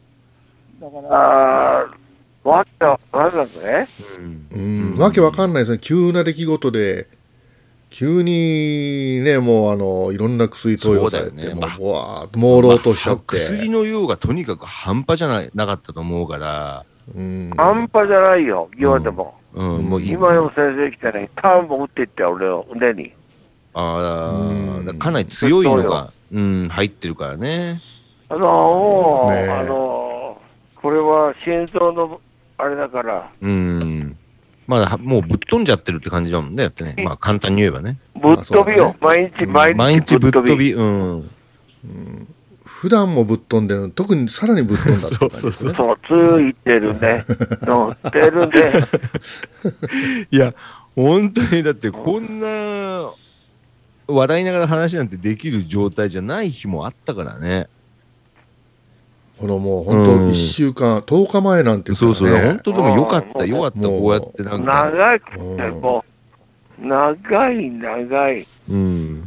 からわけわかんないですね。 わけわかんないですね。急な出来事で急にね、もういろんな薬投与されて、もうわーっと朦朧としちゃって、 薬の量がとにかく半端じゃなかったと思うから。 半端じゃないよ、言われても。もう今の先生来てね、ターンも打っていって俺の腕に。 かなり強いのが入ってるからね。 これは心臓のあれだから。 まだもうぶっ飛んじゃってるって感じだもんね、やってね。まあ簡単に言えばね。 ぶっ飛びよ、毎日ぶっ飛び。 普段もぶっ飛んでるの、特にさらにぶっ飛んだって感じですね。 そう、ついてるね。乗ってるね。 いや、本当にだってこんな笑いながら話なんてできる状態じゃない日もあったからね。 このもう本当1週間、10日前なんて言ったらね。 そうそう、本当でもよかった、よかった、こうやってなんか。 長くてもう、長い。 うん。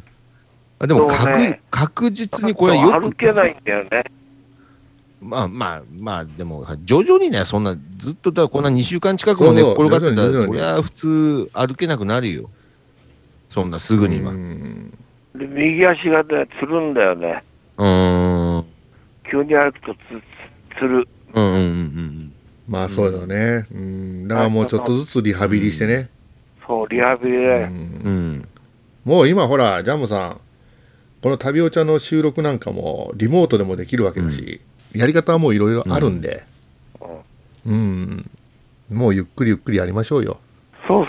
でも確実にこれはよく。 歩けないんだよね。 まあ、でも、徐々にね、そんな、ずっとこんな2週間近くも寝っ転がってたら、そりゃ普通歩けなくなるよ。そんなすぐには。 で右足がね、つるんだよね。急に歩くとつる。 まあそうだね。だからもうちょっとずつリハビリしてね。 そう、リハビリで。 もう今ほら、ジャンボさん、この旅お茶の収録なんかもリモートでもできるわけだし、やり方はもういろいろあるんで、もうゆっくりやりましょうよ。 そう。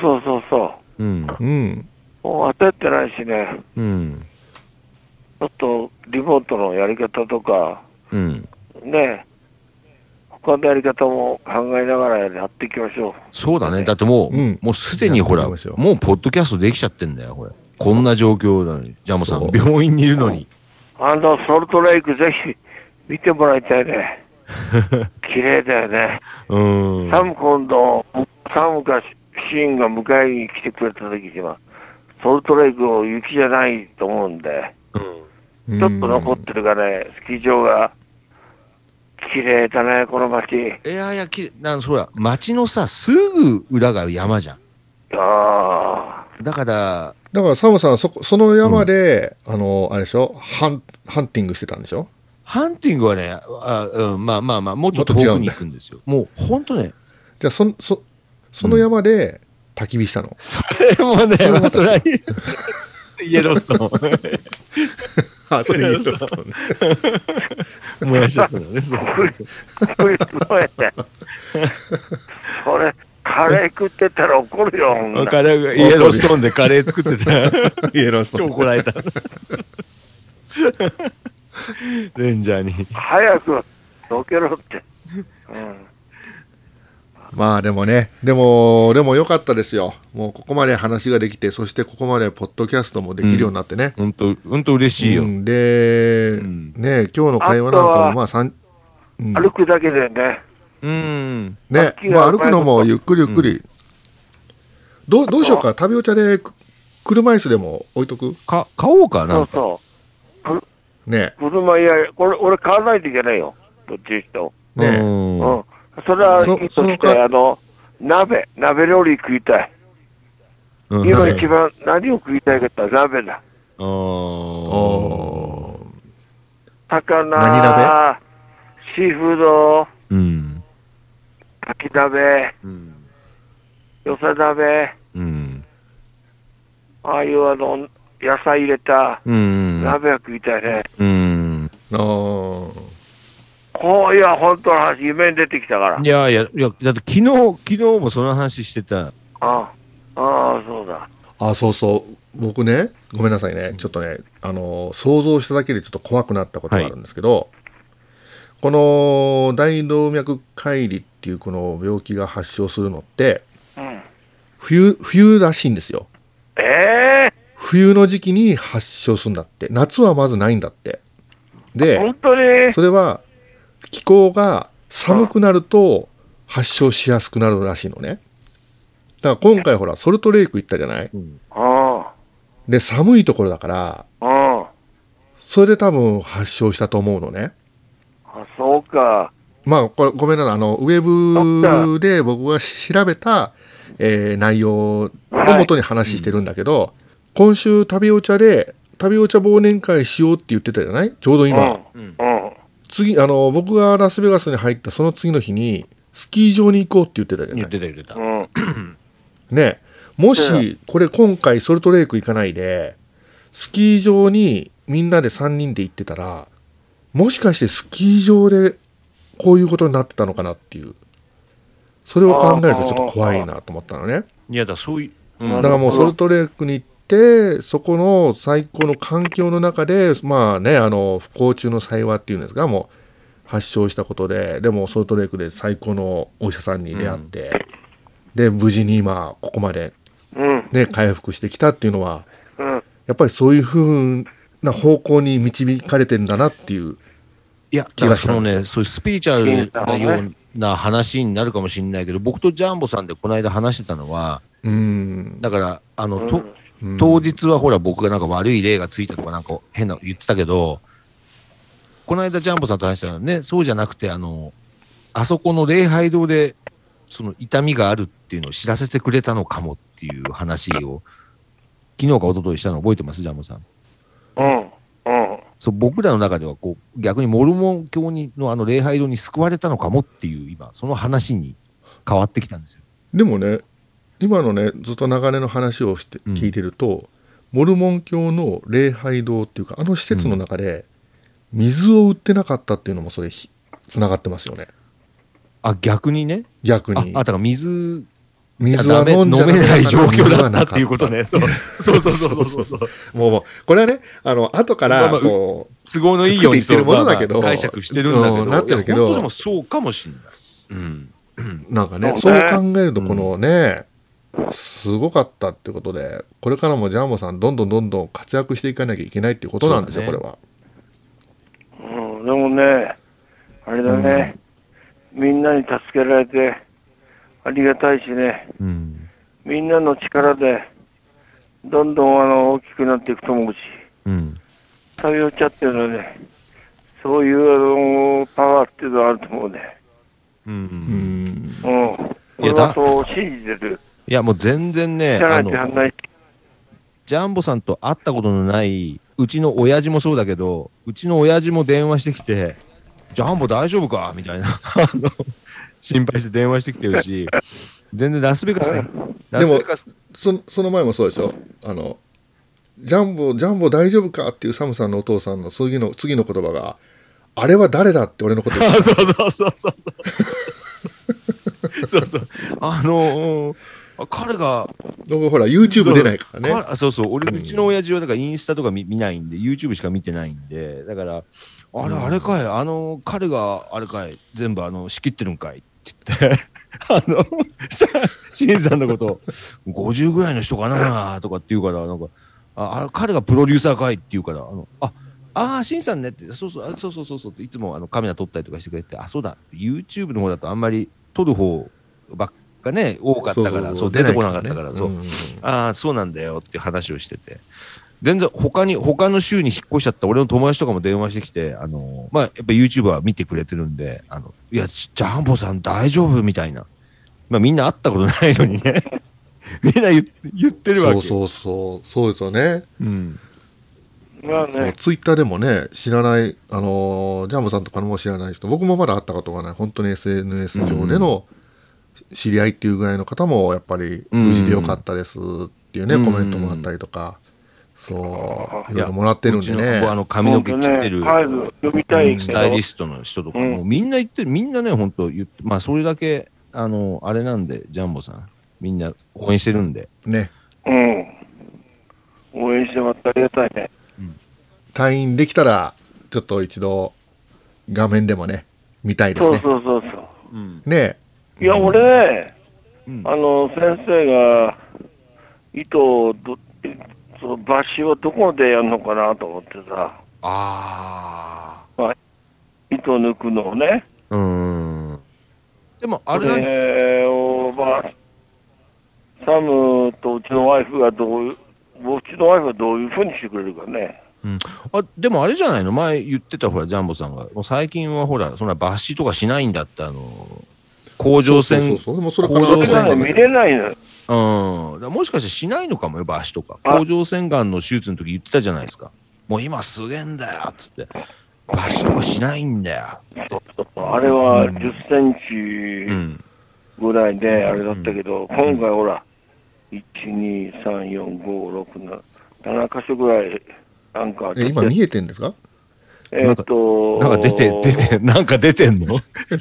もう当たってないしね。ちょっとリモートのやり方とか、ね、他のやり方も考えながらやっていきましょう。 そうだね。だってもうすでにほら、もうポッドキャストできちゃってんだよ、これ。こんな状況なのに。ジャムさん、病院にいるのに。 ソルトレイクぜひ見てもらいたいね。綺麗だよね。今度、サムがシーンが迎えに来てくれた時には、ソルトレイクを雪じゃないと思うんで、ちょっと残ってるからね、スキー場が綺麗だね、この街。 いや、そうや、街のさ、すぐ裏が山じゃん。だからサムさんはその山で、あれでしょ、ハンティングしてたんでしょ。 ハンティングはね、まあ、もうちょっと遠くに行くんですよ。もう本当ね。 じゃあその山で焚き火したの。 それもね、それはイエローストーン。 それイエローストーンね。 燃やしちゃったのね。そう。 それカレー食ってたら怒るよ。 イエローストーンでカレー作ってた。 イエローストーン。 超怒られた。レンジャーに。 早くどけろって。 まあでも良かったですよ。もうここまで話ができて、そしてここまでポッドキャストもできるようになってね。 本当嬉しいよ。 で、ね、今日の会話なんかもまあ歩くだけでね。 ね、まあ歩くのもゆっくり。どうしようか。旅お茶で車椅子でも置いとく？ 買おうかな。 そうね。 車俺買わないといけないよ。どっちにしても。 ね。 それはいいとして、鍋料理食いたい。今一番何を食いたいかって鍋だ。魚、 何鍋？ シーフード、炊き鍋、よさ鍋、ああいう野菜入れた鍋は食いたいね。いや、本当の話、夢に出てきたから。 いや、だって昨日もその話してた。 そうだ。 そう。僕ね、ごめんなさいね。ちょっとね、想像しただけでちょっと怖くなったことがあるんですけど、この大動脈解離っていうこの病気が発症するのって、冬らしいんですよ。冬の時期に発症するんだって。夏はまずないんだって。で、 本当に？ それは気候が寒くなると発症しやすくなるらしいのね。だから今回ほらソルトレイク行ったじゃない？で寒いところだから、それで多分発症したと思うのね。 そうか。 まあこれごめんなさい、ウェブで僕が調べた、内容を元に話してるんだけど、今週旅お茶で旅お茶忘年会しようって言ってたじゃない？ちょうど今。次僕がラスベガスに入ったその次の日にスキー場に行こうって言ってたじゃない？ 言ってた。 ね、もしこれ今回ソルトレイク行かないでスキー場にみんなで3人で行ってたら、もしかしてスキー場でこういうことになってたのかなっていう、それを考えるとちょっと怖いなと思ったのね。 いやだそういう、 だからもうソルトレイクに行ってそこの最高の環境の中でまあね不幸中の幸いっていうんですがもう発症したことででもソルトレイクで最高のお医者さんに出会って、で無事に今ここまでね回復してきたっていうのはやっぱりそういう風な方向に導かれてるんだなっていう気がしたんですよ。 そういうスピリチュアルなような話になるかもしれないけど、僕とジャンボさんでこの間話してたのは、だから当日はほら僕がなんか悪い霊がついたとかなんか変な言ってたけど、この間ジャンボさんと話したのはね、そうじゃなくてあそこの礼拝堂でその痛みがあるっていうのを知らせてくれたのかもっていう話を昨日か一昨日したの覚えてますジャンボさん。そう僕らの中ではこう逆にモルモン教の礼拝堂に救われたのかもっていう今その話に変わってきたんですよ。 でもね今のねずっと流れの話を聞いてると、モルモン教の礼拝堂っていうか施設の中で水を売ってなかったっていうのもそれつながってますよね。 逆にね。 逆に。 だから水は飲めない状況だったっていうことね。そう。 もうこれはね後からこう都合のいいようにしてるものだけど解釈してるんだけど、 なってるけど、 本当でもそうかもしれない。 なんかねそう考えるとこのねすごかったってことで、これからもジャンボさんどんどん活躍していかなきゃいけないっていうことなんですよこれは。 でもねあれだね、みんなに助けられてありがたいしね、みんなの力でどんどん大きくなっていくと思うし、旅お茶っていうのはね、そういうパワーっていうのはあると思うね。俺はそう信じてる。 いやもう全然ね、ジャンボさんと会ったことのないうちの親父もそうだけど、うちの親父も電話してきて、ジャンボ大丈夫かみたいな心配して電話してきてるし、全然ラスベガスね。 でもその前もそうでしょ。ジャンボ大丈夫かっていうサムさんのお父さんの次の言葉が、あれは誰だって俺のこと言ってた。 そう彼がほら YouTube 出ないからね。 俺うちの親父はだからインスタとか見ないんで YouTube しか見てないんで、だからあれかい彼があれかい全部仕切ってるんかいって言ってシンさんのこと50ぐらいの人かなとかって言うからなんか彼がプロデューサーかいって言うからシンさんねってそうっていつもカメラ撮ったりとかしてくれてそうだって YouTube の方だとあんまり撮る方ばっかね多かったから出てこなかったからそうなんだよっていう話をしてて。全然他の州に引っ越しちゃった俺の友達とかも電話してきてやっぱ YouTube は見てくれてるんでいやジャンボさん大丈夫みたいな、みんな会ったことないのにねみんな言ってるわけ。 そうですよね。 ねツイッターでもね知らないジャンボさんとかも知らない人、僕もまだ会ったことがない本当に SNS 上での知り合いっていうぐらいの方もやっぱり無事でよかったですっていうねコメントもあったりとか。そういろいろもらってるんでね。 髪の毛切ってるスタイリストの人とかもみんな言ってみんなね本当言ってそれだけあれなんでジャンボさんみんな応援してるんでね。 応援してもらってありがたいね。 退院できたらちょっと一度画面でもね見たいですね。 そうね。 いや俺ね先生が糸抜糸をどこでやるのかなと思ってさ。糸抜くのをね。 でもあれサムとうちのワイフがどういうふうにしてくれるかね。 でもあれじゃないの前言ってたほらジャンボさんがもう最近はほらそんな抜糸とかしないんだって甲状腺が見れないの。 もしかしてしないのかもよ抜糸とか甲状腺がんの手術の時言ってたじゃないですか。もう今すげえんだよっつって抜糸とかしないんだよって。 あれは10センチぐらいであれだったけど、今回ほら1,2,3,4,5,6,7箇所ぐらいなんか今見えてんですか？ なんか出てんの？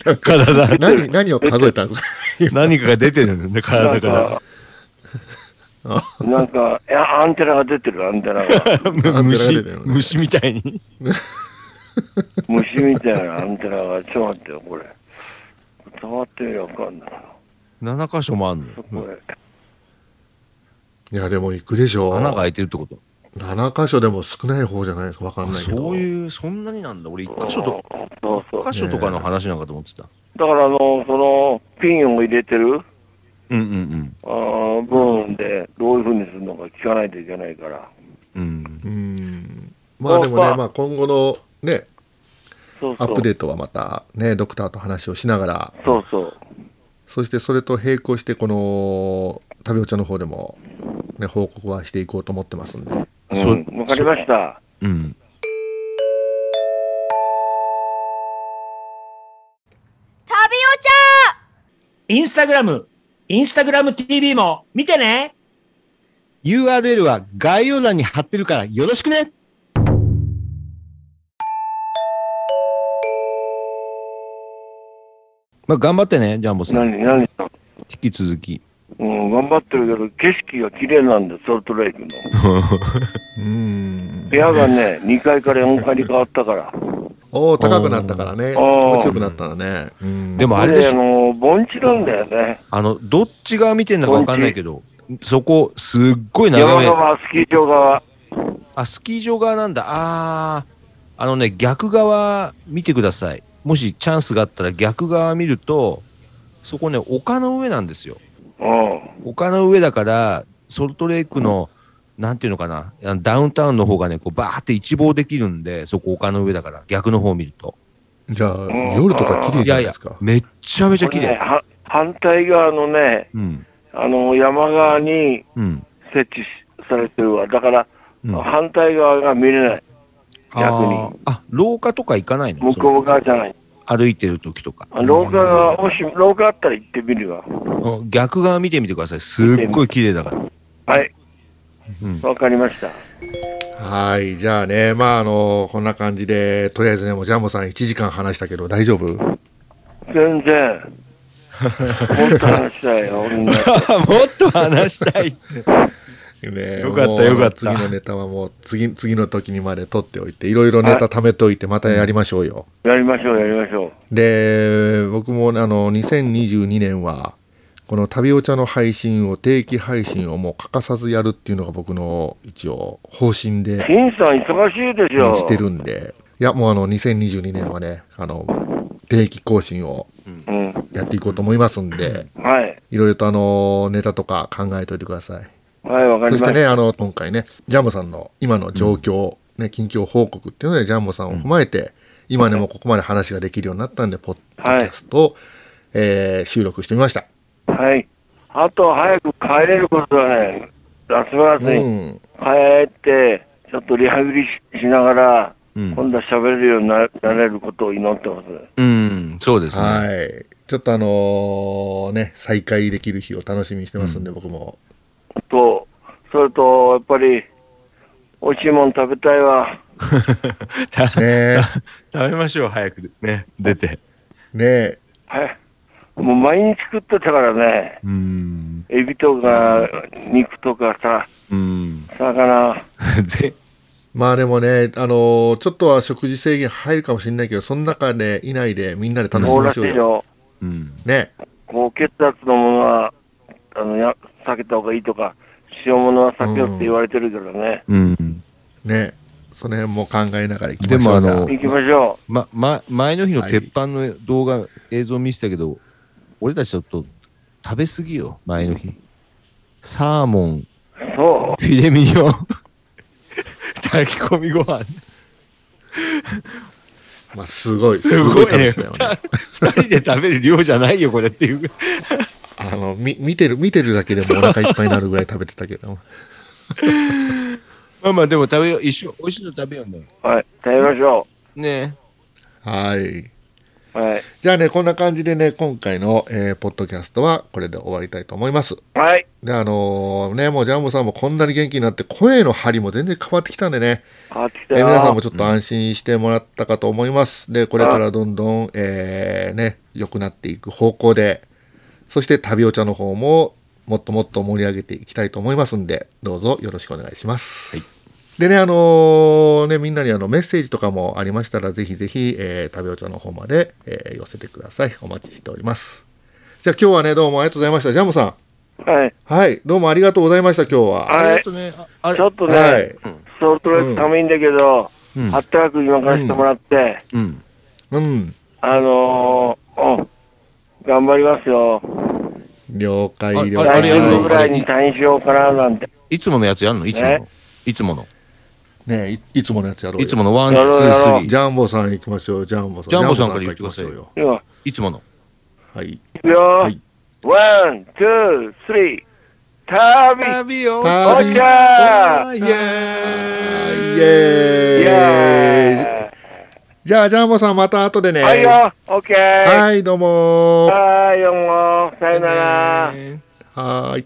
体何を数えたんですか？ 何かが出てるんだね体から。 なんか、いや、アンテナが出てる、アンテナが。 虫みたいに。 虫みたいなアンテナが、ちょっと待ってよ、これ。触ってみればわかんないな。 7箇所もあんの。 そこへ。 いや、でも行くでしょ。 穴が開いてるってこと。 7箇所でも少ない方じゃないですか、わかんないけど。 そういう、そんなになんだ。俺1箇所と、 そうそう。 1箇所とかの話なんかと思ってた。 だからその、ピンを入れてる、 うん部分でどういうふうにするのか聞かないといけないから。 まあでもね、まあ今後のね、 そうそうアップデートはまたね、ドクターと話をしながら、 そうそう。 そしてそれと並行してこの旅お茶の方でも、ね、報告はしていこうと思ってますんで。 わかりました。 うん。 旅お茶インスタグラム TV も見てね。 URL は概要欄に貼ってるからよろしくね。まあ頑張ってね、ジャンボさん。 何引き続き。 頑張ってるけど、景色が綺麗なんで、ソルトレイクの。部屋がね、2階から4階に変わったから。 おお、高くなったからね。気持ちよくなったらね。 でもあれでしょ。 盆地なんだよね。 どっち側見てんだかわかんないけど、そこ、すっごい眺め。 山側、スキー場側。 あ、スキー場側なんだ。逆側見てください。もしチャンスがあったら逆側見ると、そこね、丘の上なんですよ。丘の上だから、ソルトレイクの、なんていうのかな、ダウンタウンの方がね、こうバーって一望できるんで、そこ丘の上だから、逆の方を見ると。 じゃあ、夜とか綺麗じゃないですか。 めっちゃめちゃ綺麗。 反対側のね、山側に設置されてるわ。だから、反対側が見れない。逆に。 廊下とか行かないの？ 向こう側じゃない。 歩いてる時とか。 廊下が、もし廊下あったら行ってみるわ。 逆側見てみてください。すっごい綺麗だから。 はい。わかりました。 はい。じゃあね、まあこんな感じで、とりあえずね、もうジャンボさん1時間話したけど、大丈夫？ 全然。もっと話したいよ、みんな。 もっと話したいって。 ね、 よかったよかった。 次のネタはもう次の時にまで取っておいて、いろいろネタ貯めておいて、またやりましょうよ。 やりましょう。 で、僕も2022年は、この旅お茶の配信を、定期配信をもう欠かさずやるっていうのが僕の一応方針で。 金さん忙しいでしょ。 してるんで、いやもう2022年はね、定期更新をやっていこうと思いますんで、いろいろとネタとか考えておいてください。 はい、わかりました。 そしてね、今回ね、ジャンボさんの今の状況、近況報告っていうので、ジャンボさんを踏まえて、今でもここまで話ができるようになったんで、ポッドキャストを、収録してみました。 はい。あと、早く帰れることはね、ラスベガスに帰って、ちょっとリハビリしながら、今度は喋れるようになれることを祈ってます。 そうですね。 はい。ちょっと再会できる日を楽しみにしてますんで、僕も。 それと、やっぱり、美味しいもん食べたいわ。 食べましょう、早くね、出て。 はい。もう毎日食ってたからね。エビとか肉とかさ、魚。 まあでもね、ちょっとは食事制限入るかもしれないけど、その中で、以内でみんなで楽しみましょうよ。血圧のものは、避けた方がいいとか、塩物は避けようって言われてるけどね。その辺も考えながら行きましょう。行きましょう。前の日の鉄板の動画、映像見せたけど、俺たちちょっと食べ過ぎよ、前の日。サーモン、フィレミニョン、炊き込みご飯。 まあすごいね。2人で食べる量じゃないよ、これっていう。 見てるだけでもお腹いっぱいになるぐらい食べてたけど。 まあでも食べよう。一緒、美味しいの食べようね。 はい、食べましょう。ね。 はい。じゃあね、こんな感じでね、今回の、ポッドキャストはこれで終わりたいと思います。 はい。 で、もうジャンボさんもこんなに元気になって、声の張りも全然変わってきたんでね。 変わってきたよ。 皆さんもちょっと安心してもらったかと思います。で、これからどんどん、良くなっていく方向で、そして旅お茶の方も、 もっともっと盛り上げていきたいと思いますんで、どうぞよろしくお願いします。 はい。 でね、みんなにメッセージとかもありましたら、ぜひぜひ、食べお茶の方まで、寄せてください。お待ちしております。じゃあ今日はね、どうもありがとうございました。ジャンボさん。 はい。 はい。どうもありがとうございました、今日は。 はい。 ちょっとね、 はい。 ソルトレーク寒いんだけど、あったかく今からしてもらって、頑張りますよ。 了解、了解。 来週ぐらいに退院しようかななんて。 いつものやつやんの？いつもの。いつもの。 ねいつものやつやろうよ。 いつものワン、ツー、スリー。 ジャンボさん行きましょう。ジャンボさん。 ジャンボさんから言ってくださいよ。いつもの。 はい。 いくよ。ワン、ツー、スリー。旅お茶。 イエーイ。じゃあジャンボさんまた後でね。 はいよ。オッケー。 はい、どうも。 はい、どうも。さよなら。 はい。 旅お茶。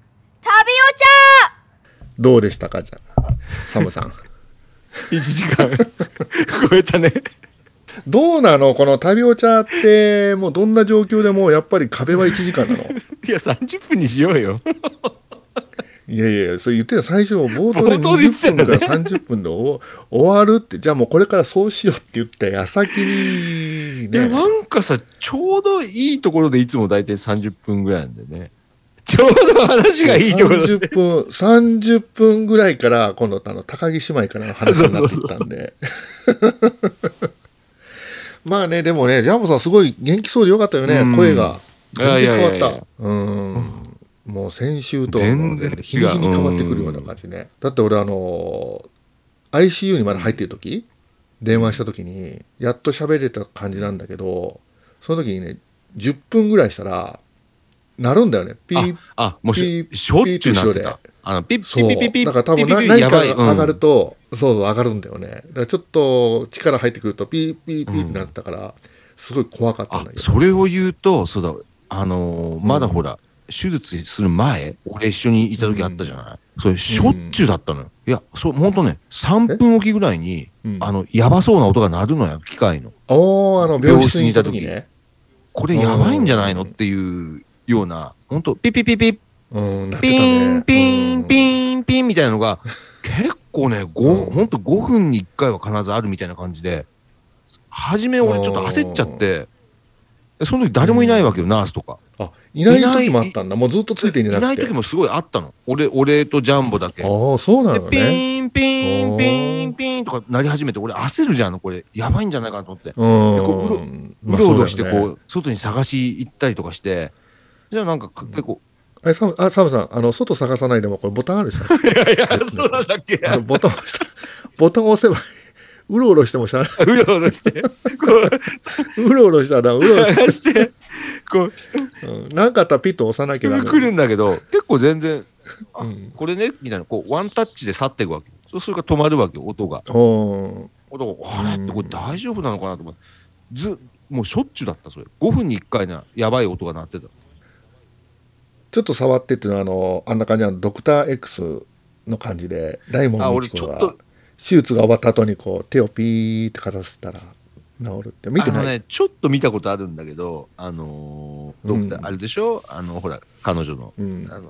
どうでしたか、じゃあサムさん。 1時間超えたね。 どうなのこの旅お茶って、もうどんな状況でもやっぱり壁は1時間なの？ いや30分にしようよ。 いやいや、それ言ってた最初冒頭で20分から30分で終わるって、じゃあもうこれからそうしようって言った矢先にね。 いやなんかさ、ちょうどいいところでいつも大体30分ぐらいなんでね。ちょうど話がいいところで 30分ぐらいから今度高木姉妹からの話になってきたんで。まあね、でもね、ジャンボさんすごい元気そうでよかったよね。声が全然変わった。もう先週と全然日に日に変わってくるような感じね。だって俺ICU にまだ入ってる時、電話した時にやっと喋れた感じなんだけど、その時にね10分ぐらいしたらなるんだよね。ピーもうしょっちゅうなってた。ピッピッピッピッピッ。 だから多分何かが上がると、そう上がるんだよね。だからちょっと力入ってくるとピーピーピーってなったから、すごい怖かったんだけど。 それを言うと、そうだ、まだほら手術する前、俺一緒にいた時あったじゃない。それしょっちゅうだったのよ。いや、ほんとね、3分おきぐらいにやばそうな音が鳴るのよ、機械の。 病室にいた時ね。 これやばいんじゃないのっていうような、ほんとピッピッピッピッピンピンピンピンみたいなのが結構ね、ほんと5分に1回は必ずあるみたいな感じで、初め俺ちょっと焦っちゃって、その時誰もいないわけよ、ナースとか。 いない時もあったんだ。もうずっとついていなくて。 いない時もすごいあったの。俺とジャンボだけ。 そうなのね。 ピンピンピンピンとかなり始めて、俺焦るじゃん、これやばいんじゃないかなと思って。うろうろして外に探し行ったりとかして、じゃあなんか結構。 サムさん、外探さないでもこれボタンあるでしょ。 いやいや、そうなんだっけ。 ボタン押せばうろうろしてもしゃあない。 うろうろしてうろうろしたらうろうろしてなんかあったらピッと押さなきゃ人が来るんだけど、結構全然これねみたいな、ワンタッチで去っていくわけ。そうするから止まるわけ、音が。音があれってこれ大丈夫なのかなと思って、もうしょっちゅうだった。それ5分に1回なやばい音が鳴ってた。 ちょっと触ってっていうのはあんな感じドクター X の感じで、大門未知子が手術が終わった後に手をピーってかざせたら治るって見てない？ ちょっと見たことあるんだけど、ドクターあれでしょ、ほら彼女の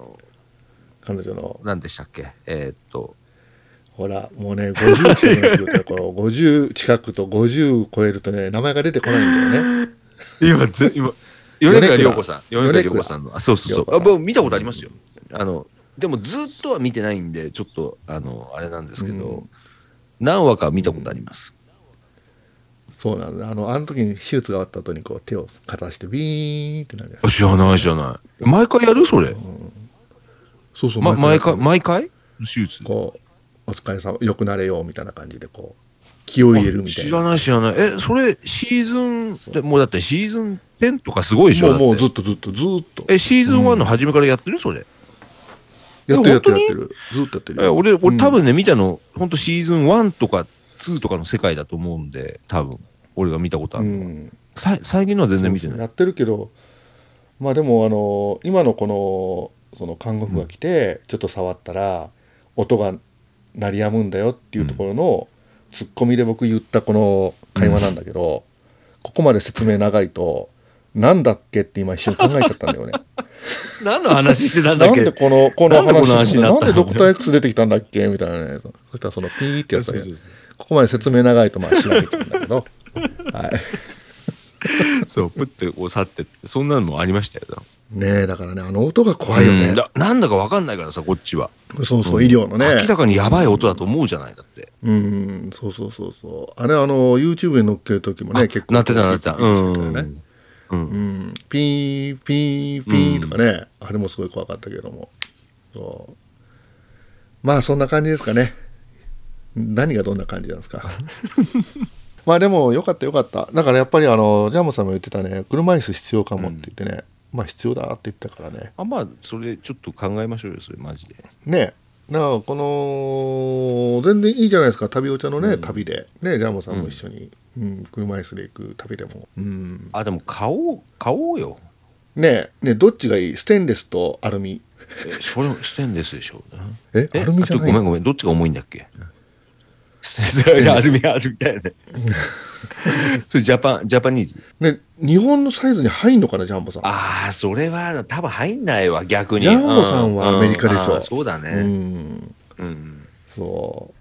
何でしたっけ、 ほらもうね50近くと50近くと50超えるとね名前が出てこないんだよね。 今米倉涼子さんの、そうそうそう、もう見たことありますよ。でもずっとは見てないんでちょっとあれなんですけど、何話か見たことあります。 そうなんだ。あの時に手術が終わった後に手をかざしてビーンってなる。 知らない。毎回やるそれ。 そうそう。 毎回手術。 お疲れ様、よくなれよみたいな感じで気を入れるみたいな。 知らない。それシーズンでもうだってシーズン10とかすごいでしょ。 もうずっと。シーズン1の初めからやってるそれ。 やってる。ずっとやってる。 俺多分ね見たの本当シーズン1とか2とかの世界だと思うんで、多分俺が見たことあるのは。最近のは全然見てない。 やってるけど、まあでも今のその看護婦が来てちょっと触ったら音が鳴り止むんだよっていうところのツッコミで僕言ったこの会話なんだけど、ここまで説明長いとなんだっけって今一瞬考えちゃったんだよね。 何の話してたんだっけ。 なんでこのなんでこの話話になったのなんでドクター X 出てきたんだっけみたいなね。そしたらそのピーってやつでそうそうそうここまで説明長いとまあ調べちゃうんだけど、はい。 そうプッてこう去ってって、そんなのもありましたよ。 ねえ、だからね、あの音が怖いよね。 なんだか分かんないからさ、こっちは。 そうそう、医療のね。 明らかにやばい音だと思うじゃないだって。 そうそうそうそう。あれYouTube に載っける時もね、結構なってたなってた。 ピーピーピーとかね、あれもすごい怖かったけども。そうまあそんな感じですかね。何がどんな感じなんですか。まあでもよかったよかった。だからやっぱりジャムさんも言ってたね、車椅子必要かもって言ってね、まあ必要だって言ったからね。 まあそれちょっと考えましょうよ、それマジで。 ねえ、だからこの全然いいじゃないですか、旅お茶のね、旅でね、ジャムさんも一緒に、車椅子で行く旅でも。 でも買おうよ。 ねえ、どっちがいい？ステンレスとアルミ。 それもステンレスでしょ。 アルミじゃない？ ごめん、どっちが重いんだっけ。ステンレス、アルミだよね。それジャパニーズ。 ね、日本のサイズに入んのかな、ジャンボさん。 それは多分入んないわ、逆に。 ジャンボさんはアメリカでしょ。 そうだね。 そう。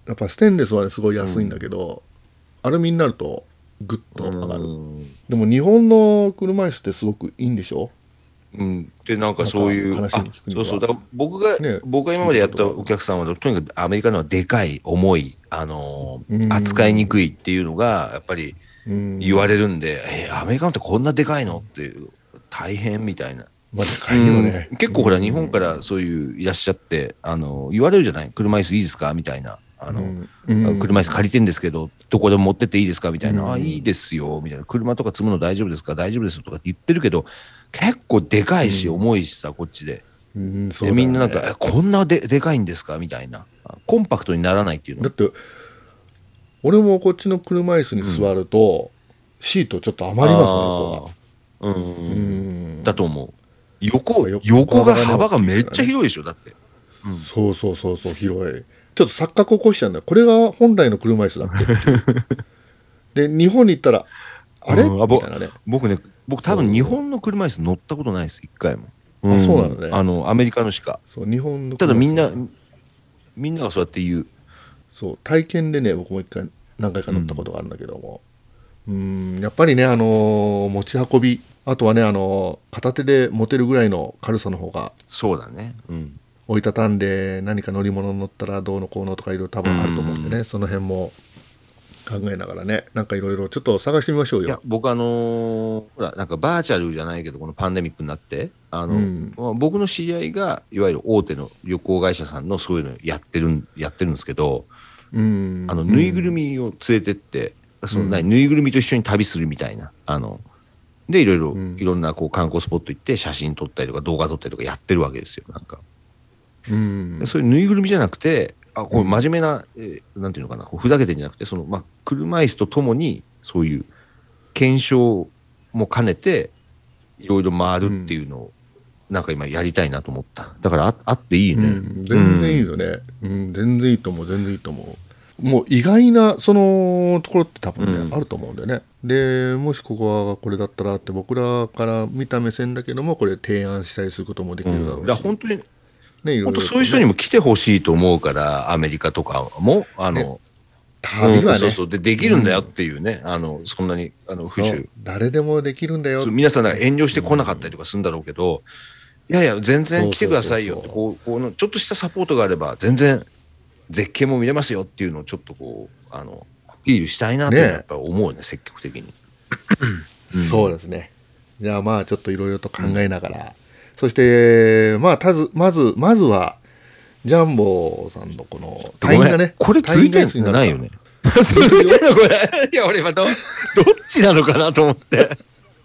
やっぱステンレスはね、すごい安いんだけど、アルミになるとグッと上がる。でも日本の車椅子ってすごくいいんでしょ。 でなんかそういう話に聞くにはそうだから僕が今までやったお客さんはとにかくアメリカのはでかい重い扱いにくいっていうのがやっぱり言われるんで、アメリカのってこんなでかいのっていう大変みたいな。 まあでかいよね。 結構ほら日本からそういういらっしゃって言われるじゃない、車椅子いいですかみたいな。車椅子借りてんですけどどこでも持ってっていいですかみたいな、いいですよみたいな、車とか積むの大丈夫ですか、大丈夫ですとかって言ってるけど、結構でかいし重いしさ、こっちで、 そうだね、 みんななんかこんなでかいんですかみたいな、コンパクトにならないっていうの。 だって俺もこっちの車椅子に座ると、シートちょっと余りますもん、横が。 だと思う。横が幅がめっちゃ広いでしょ、だって。 そう広い。ちょっと錯覚起こしちゃうんだよ。これが本来の車椅子だっけってで日本に行ったらあれ、みたいなね。 僕多分日本の車椅子乗ったことないです一回も。 そうなのね。 アメリカのしか。 そう日本のただみんながそうやって言う。 そう体験でね、僕も何回か乗ったことがあるんだけども、やっぱりね、持ち運び、あとはね、片手で持てるぐらいの軽さの方が。 そうだね。 折りたたんで何か乗り物に乗ったらどうのこうのとかいろいろ多分あると思うんでね、その辺も考えながらね、なんかいろいろちょっと探してみましょうよ。 いや僕ほらなんかバーチャルじゃないけどこのパンデミックになって僕の知り合いがいわゆる大手の旅行会社さんのそういうのやってるんですけど、ぬいぐるみを連れてって、ぬいぐるみと一緒に旅するみたいなでいろんなこう観光スポット行って写真撮ったりとか動画撮ったりとかやってるわけですよ。なんかそういうぬいぐるみじゃなくて、こう真面目な、なんていうのかな、ふざけてんじゃなくて、車椅子とともにそういう検証も兼ねていろいろ回るっていうのをなんか今やりたいなと思った。だからあっていいね。 全然いいよね。全然いいと思う。全然いいと思う。もう意外なそのところって多分ね、あると思うんだよね。でもしここはこれだったらって僕らから見た目線だけどもこれ提案したりすることもできるだろうし。 だから本当にね、 本当そういう人にも来てほしいと思うから、アメリカとかも旅はね、 できるんだよっていうね、そんなに不自誰でもできるんだよ。 皆さんが遠慮してこなかったりとかするんだろうけど、いや全然来てくださいよって、こうちょっとしたサポートがあれば全然絶景も見れますよっていうのをちょっとこうアピールしたいなってやっぱり思うね、積極的に。 そうですね。じゃあまあちょっといろいろと考えながら。そしてまずはジャンボさんのこの隊員がね、 これついてんじゃないよね。ついてんのこれ。いや俺今どっちなのかなと思って。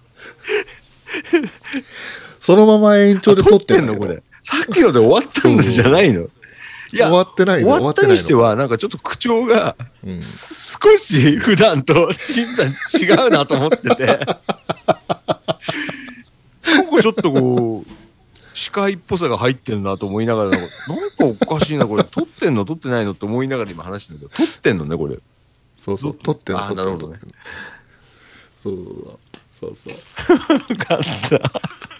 そのまま延長で撮ってんのこれ。さっきので終わったんですじゃないの。いや終わってないの。 終わったにしてはなんかちょっと口調が少し普段と新さん違うなと思ってて。なんかちょっとこう司会っぽさが入ってるなと思いながら、なんかおかしいなこれ、撮ってんの撮ってないのって思いながら今話してるんだけど、撮ってんのねこれ。 そう撮ってる。 なるほどね。 そうそう。 勝った。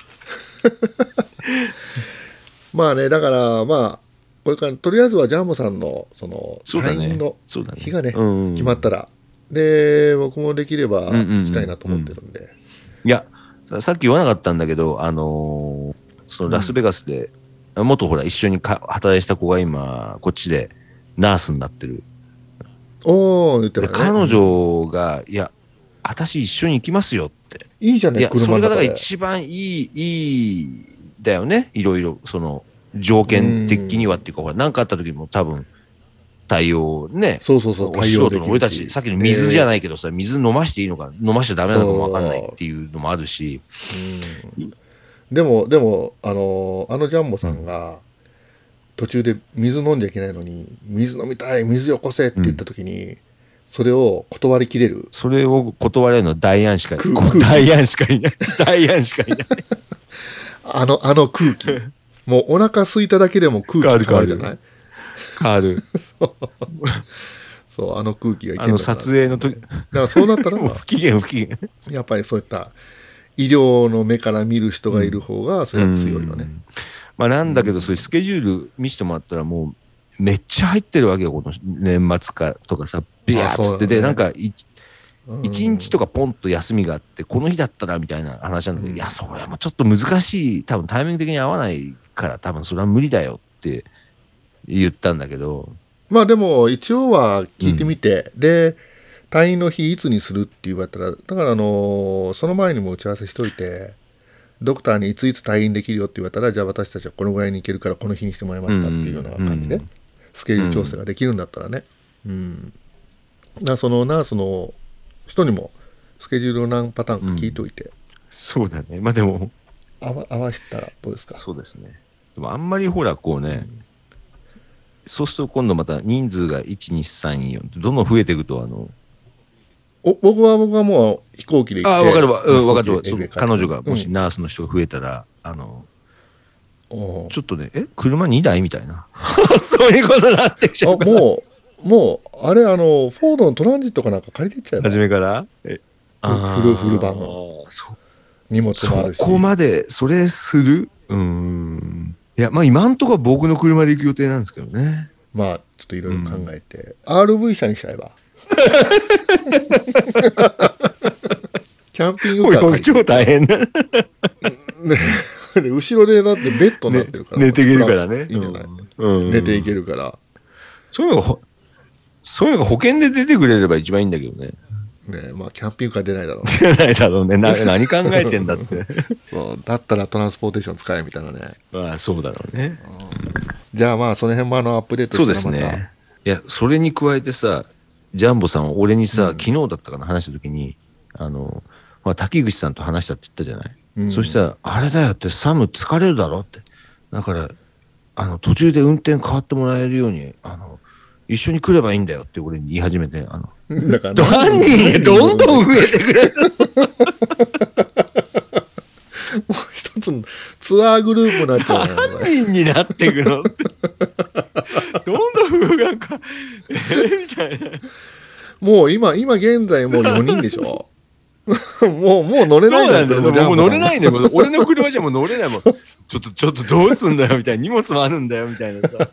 まあね、だからまあこれからとりあえずはジャンボさんのその退院の日がね決まったら、で僕もできれば行きたいなと思ってるんで、 いやさっき言わなかったんだけど、そのラスベガスで、元ほら一緒に働いた子が今こっちでナースになってる。 お言ってたね。 彼女が、いや私一緒に行きますよって。 いいじゃね、 いやそれがだから一番いいだよね。いろいろその条件的にはっていうか、ほら何かあった時も多分対応ね。 そうそうそう。 お仕事の俺たちさっきの水じゃないけどさ、水飲ましていいのか飲ましちゃダメなのかも分かんないっていうのもあるし。 でもあのジャンボさんが途中で水飲んじゃいけないのに、水飲みたい、水よこせって言った時に、それを断りきれる。 それを断れるのはダイアンしかいない。ダイアンしかいない。ダイアンしかいない。 あの空気。もうお腹空いただけでも空気変わるじゃない？ 変わる。 そう、あの空気がいける。 撮影の時。 だからそうなったら、 不機嫌。 やっぱりそういった医療の目から見る人がいる方が、それは強いよね。 まあなんだけど、そういうスケジュール見せてもらったら、もうめっちゃ入ってるわけよ、この年末かとかさ、ビヤーっつって、で、なんか1日とかポンと休みがあって、この日だったらみたいな話なんだけど、いや、それはもうちょっと難しい、多分タイミング的に合わないから、多分それは無理だよって言ったんだけど。 まあでも、一応は聞いてみて、で、退院の日いつにするって言われたら、だからその前にも打ち合わせしといて、ドクターにいついつ退院できるよって言われたら、じゃあ私たちはこのぐらいに行けるからこの日にしてもらえますかっていうような感じで、スケジュール調整ができるんだったらね。だからそのナースの人にもスケジュールを何パターンか聞いといて、 そうだね。まあでも合わせたらどうですか？ そうですね。でもあんまりほらこうね、そうすると今度また人数が1、2、3、4どんどん増えていくと僕はもう飛行機で行って。 分かるわ。分かるわ。彼女がもしナースの人が増えたら、ちょっとね、車2台みたいな。そういうことになってきちゃう。 もう、あれ、フォードのトランジットかなんか借りていっちゃう。 初めからフルバンの。荷物もあるし。 そこまで、それする？いや、まあ今んとこは僕の車で行く予定なんですけどね。 まあ、ちょっといろいろ考えて。RV 車にしちゃえば。キャンピングカー超大変だ。 後ろでだってベッドになってるから、 寝ていけるからね。 いいんじゃない？寝ていけるから。 そういうのが保険で出てくれれば一番いいんだけどね。 ね、まあキャンピングカー出ないだろう。 出ないだろうね。何考えてんだって。 そうだったらトランスポーテーション使えみたいなね。 まあそうだろうね。 じゃあまあその辺もアップデートしてそうですね。いやそれに加えてさ、ジャンボさん俺にさ、昨日だったかな話した時に滝口さんと話したって言ったじゃない。そしたらあれだよってサム疲れるだろって。だから途中で運転変わってもらえるように一緒に来ればいいんだよって俺に言い始めて、だから犯人がどんどん増えてくれる。 もう一つのツアーグループになっちゃうね。 犯人になっていくの。どんどんなんかみたいな。 もう今現在もう4人でしょ。もう乗れないんだよ。 もう乗れないんだよ。俺の車じゃもう乗れないもん。ちょっとどうすんだよみたいな、荷物もあるんだよみたいなさ。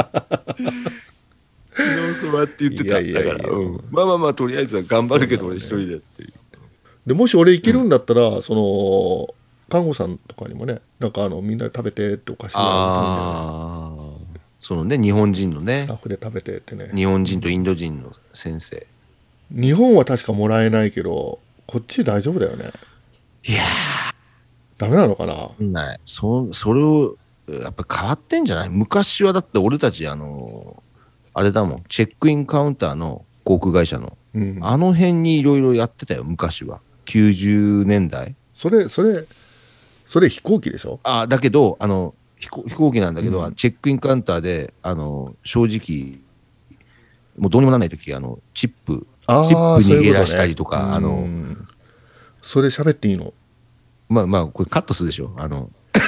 昨日そうやって言ってたんだから、まあとりあえずは頑張るけど俺一人でっていう。 でもし俺行けるんだったら、その看護さんとかにもね、なんかみんなで食べてってお菓子がそのね日本人のねスタッフで食べてってね。 日本人とインド人の先生。 日本は確かもらえないけど、こっち大丈夫だよね。 いやダメなのかな。 ない。それをやっぱ変わってんじゃない？昔はだって俺たちあれだもん、チェックインカウンターの航空会社の、あの辺にいろいろやってたよ昔は。90年代。 それ飛行機でしょ？ だけど飛行機なんだけど、チェックインカウンターで正直もうどうにもならない時チップ逃げ出したりとかそれ喋っていいの？ まあこれカットするでしょ。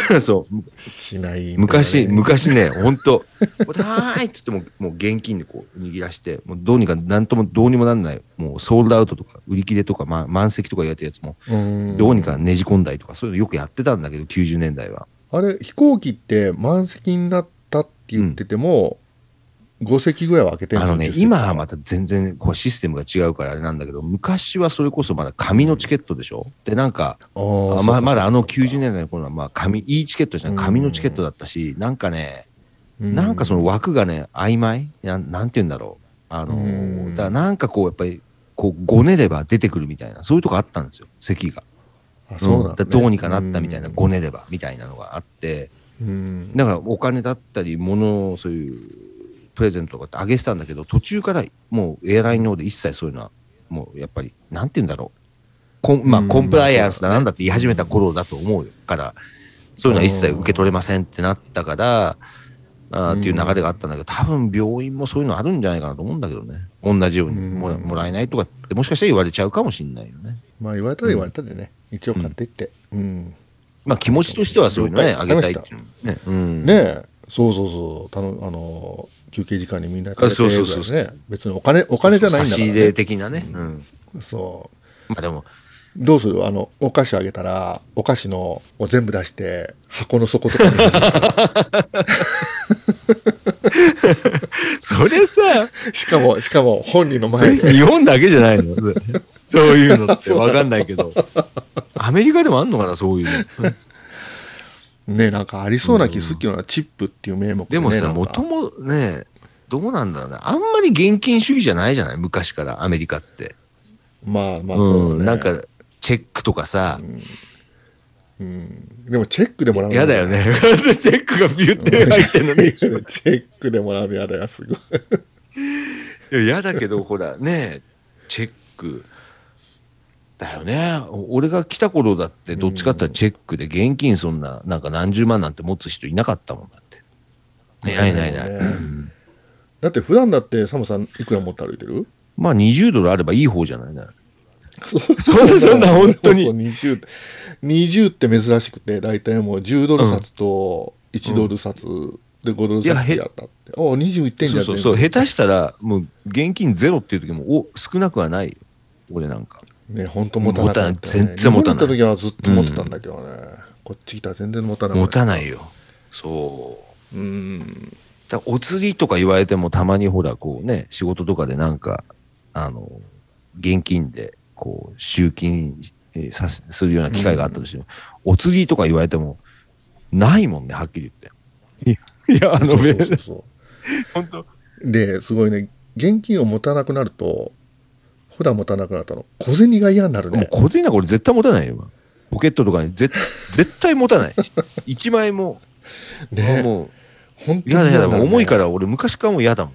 そうしない、ね、 昔ね、ほんと、はーいっつってもう現金でこう握らして、もうどうにかなんともどうにもなんない、もうソールドアウトとか売り切れとか、満席とか言われたやつも、どうにかねじ込んだりとか、そういうのよくやってたんだけど、90年代は。 あれ、飛行機って満席になったって言ってても、5席ぐらいは開けてるんですよ。 今はまた全然こうシステムが違うからあれなんだけど、昔はそれこそまだ紙のチケットでしょ。で、なんか、まだ90年代の頃はいいチケットじゃない、紙のチケットだったし、なんかね、なんかその枠がね、曖昧なんて言うんだろう。だからなんかこう、やっぱり、こう、ごねれば出てくるみたいな、そういうとこあったんですよ、席が。 そうなんだね。 どうにかなったみたいな、ごねればみたいなのがあって、だからお金だったり、そういう、プレゼントとかってあげてたんだけど、途中からもうエアラインの方で一切そういうのは、もうやっぱり、なんて言うんだろう。コンプライアンスだなんだって言い始めた頃だと思うよ。から、そういうのは一切受け取れませんってなったから、っていう流れがあったんだけど、多分病院もそういうのあるんじゃないかなと思うんだけどね。同じようにもらえないとかって、もしかしたら言われちゃうかもしれないよね。 まあ言われたら言われたでね、一応買っていって。 まあ気持ちとしてはそういうのね、あげたいっていうね。ねえ、そう。休憩時間にみんな食べてるぐらいね。別にお金じゃないんだからね。 差し入れ的なね。 そう。 まあでも。 どうする？お菓子あげたら、お菓子のを全部出して、箱の底とかに。 それさ、 しかも本人の前で。 日本だけじゃないのそういうのってわかんないけど。アメリカでもあんのかな、そういうの。 ね、なんかありそうな気するけどな、チップっていう名目でもさ、元もね、どうなんだろうね。あんまり現金主義じゃないじゃない、昔からアメリカって。 まあそうだね。 なんか、チェックとかさ。 でもチェックでもらうの嫌だよね。チェックがビュって入ってんのね。 チェックでもらうの嫌だよ、すごい。 嫌だけど、ほら、ね、チェック。だよね。俺が来た頃だってどっちかってチェックで現金そんななんか何十万なんて持つ人いなかったもんだって。ない。 だって普段だってサムさんいくら持って歩いてる？ まあ20ドルあればいい方じゃないな。 そんな本当に。 そう 20って珍しくて、大体もう10ドル札と1ドル札で5ドル札やったって。21点じゃん。 そう、下手したらもう現金ゼロっていう時も少なくはないよ。俺なんか。 ね、本当持たなかった、 全然持たない。 日本行った時はずっと持ってたんだけどね、こっち来たら全然持たない。 持たないよ。そう。だお釣りとか言われてもたまにほらこうね、仕事とかでなんか現金でこう集金するような機会があったとしても、お釣りとか言われてもないもんね、はっきり言って。いやそう本当ですごいね、現金を持たなくなると。普段持たなくなったの小銭が嫌になるね。 もう小銭なんか俺絶対持たないよ。ポケットとかに絶対持たない。1枚も。 ね、 もう本当に嫌だ、ね、重いから俺昔からもう嫌だもん。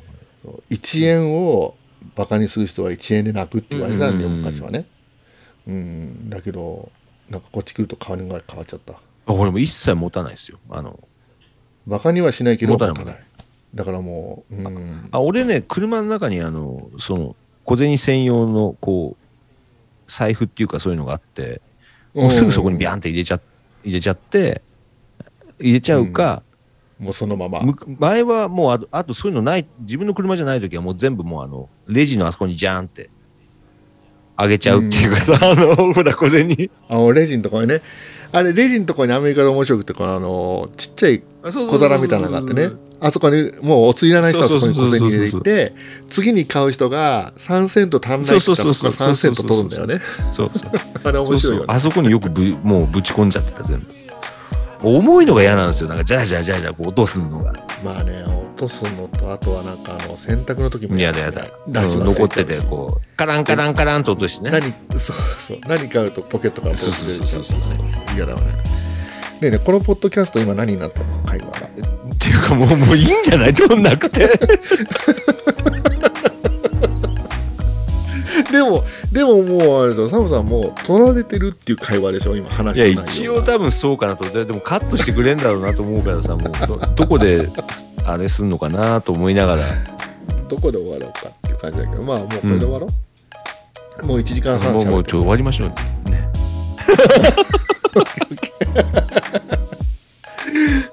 1円をバカにする人は1円で泣くって言われたんだよ、昔はね。だけどなんかこっち来ると顔が変わっちゃった。 俺も一切持たないですよ。 バカにはしないけど持たない。だからもう、 俺ね、車の中にその小銭専用のこう財布っていうかそういうのがあって、もうすぐそこにビャンって入れちゃって入れちゃうか、 もうそのまま。 前はもうあとそういうのない、自分の車じゃない時はもう全部もうレジのあそこにジャーンってあげちゃうっていうかさ、ほら小銭レジのところにね、あれレジのところにアメリカで面白くて、ちっちゃい小皿みたいなのがあってね、あそこにもうお釣りいらない人はそこに小銭入れていて、次に買う人が3セント足んないからそこから3セント取るんだよね。あれ面白いよね。 あそこによくもうぶち込んじゃってた、全部。重いのが嫌なんですよ。なんかジャージャーこう落とすのが。 まあね、落とすのと、あとはなんか洗濯の時も嫌だ。残っててこうカランと落としてね。 何買うとポケットからポケット出ちゃう。嫌だわね。ね、このポッドキャスト今何になったの、会話が。 っていうかもういいんじゃない、取んなくて。 でももうあれですよ、サムさんもう取られてるっていう会話でしょ、今話してない。いや一応多分そうかなと。でもカットしてくれんだろうなと思うからさ、もうどこであれすんのかなと思いながら。 どこで終わろうかっていう感じだけど、まあもうこれで終わろう。もう1時間半もう終わりましょうね。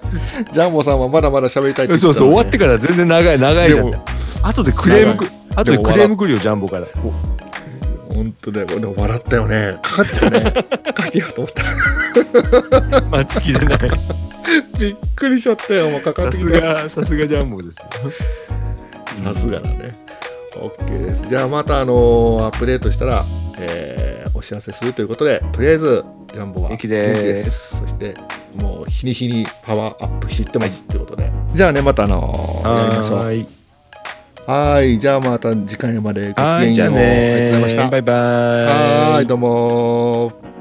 ジャンボさんはまだまだ喋りたいって言ってたのにそうそう、終わってから全然長いじゃん。後でクレーム来るよ、ジャンボから。 本当だよ。でも笑ったよね。かかってきたね。かかってよと思った。 待ちきれない。 びっくりしちゃったよ。もうかかってきた。 さすがジャンボです。 さすがだね。OK です。じゃあまたアップデートしたら、お知らせするということで、とりあえずジャンボは元気です。 そしてもう日に日にパワーアップしていってますということで、じゃあねまたやりましょう。はい、じゃあまた次回までごきげんよう。ありがとうございました。 バイバイ。 はい、どうも。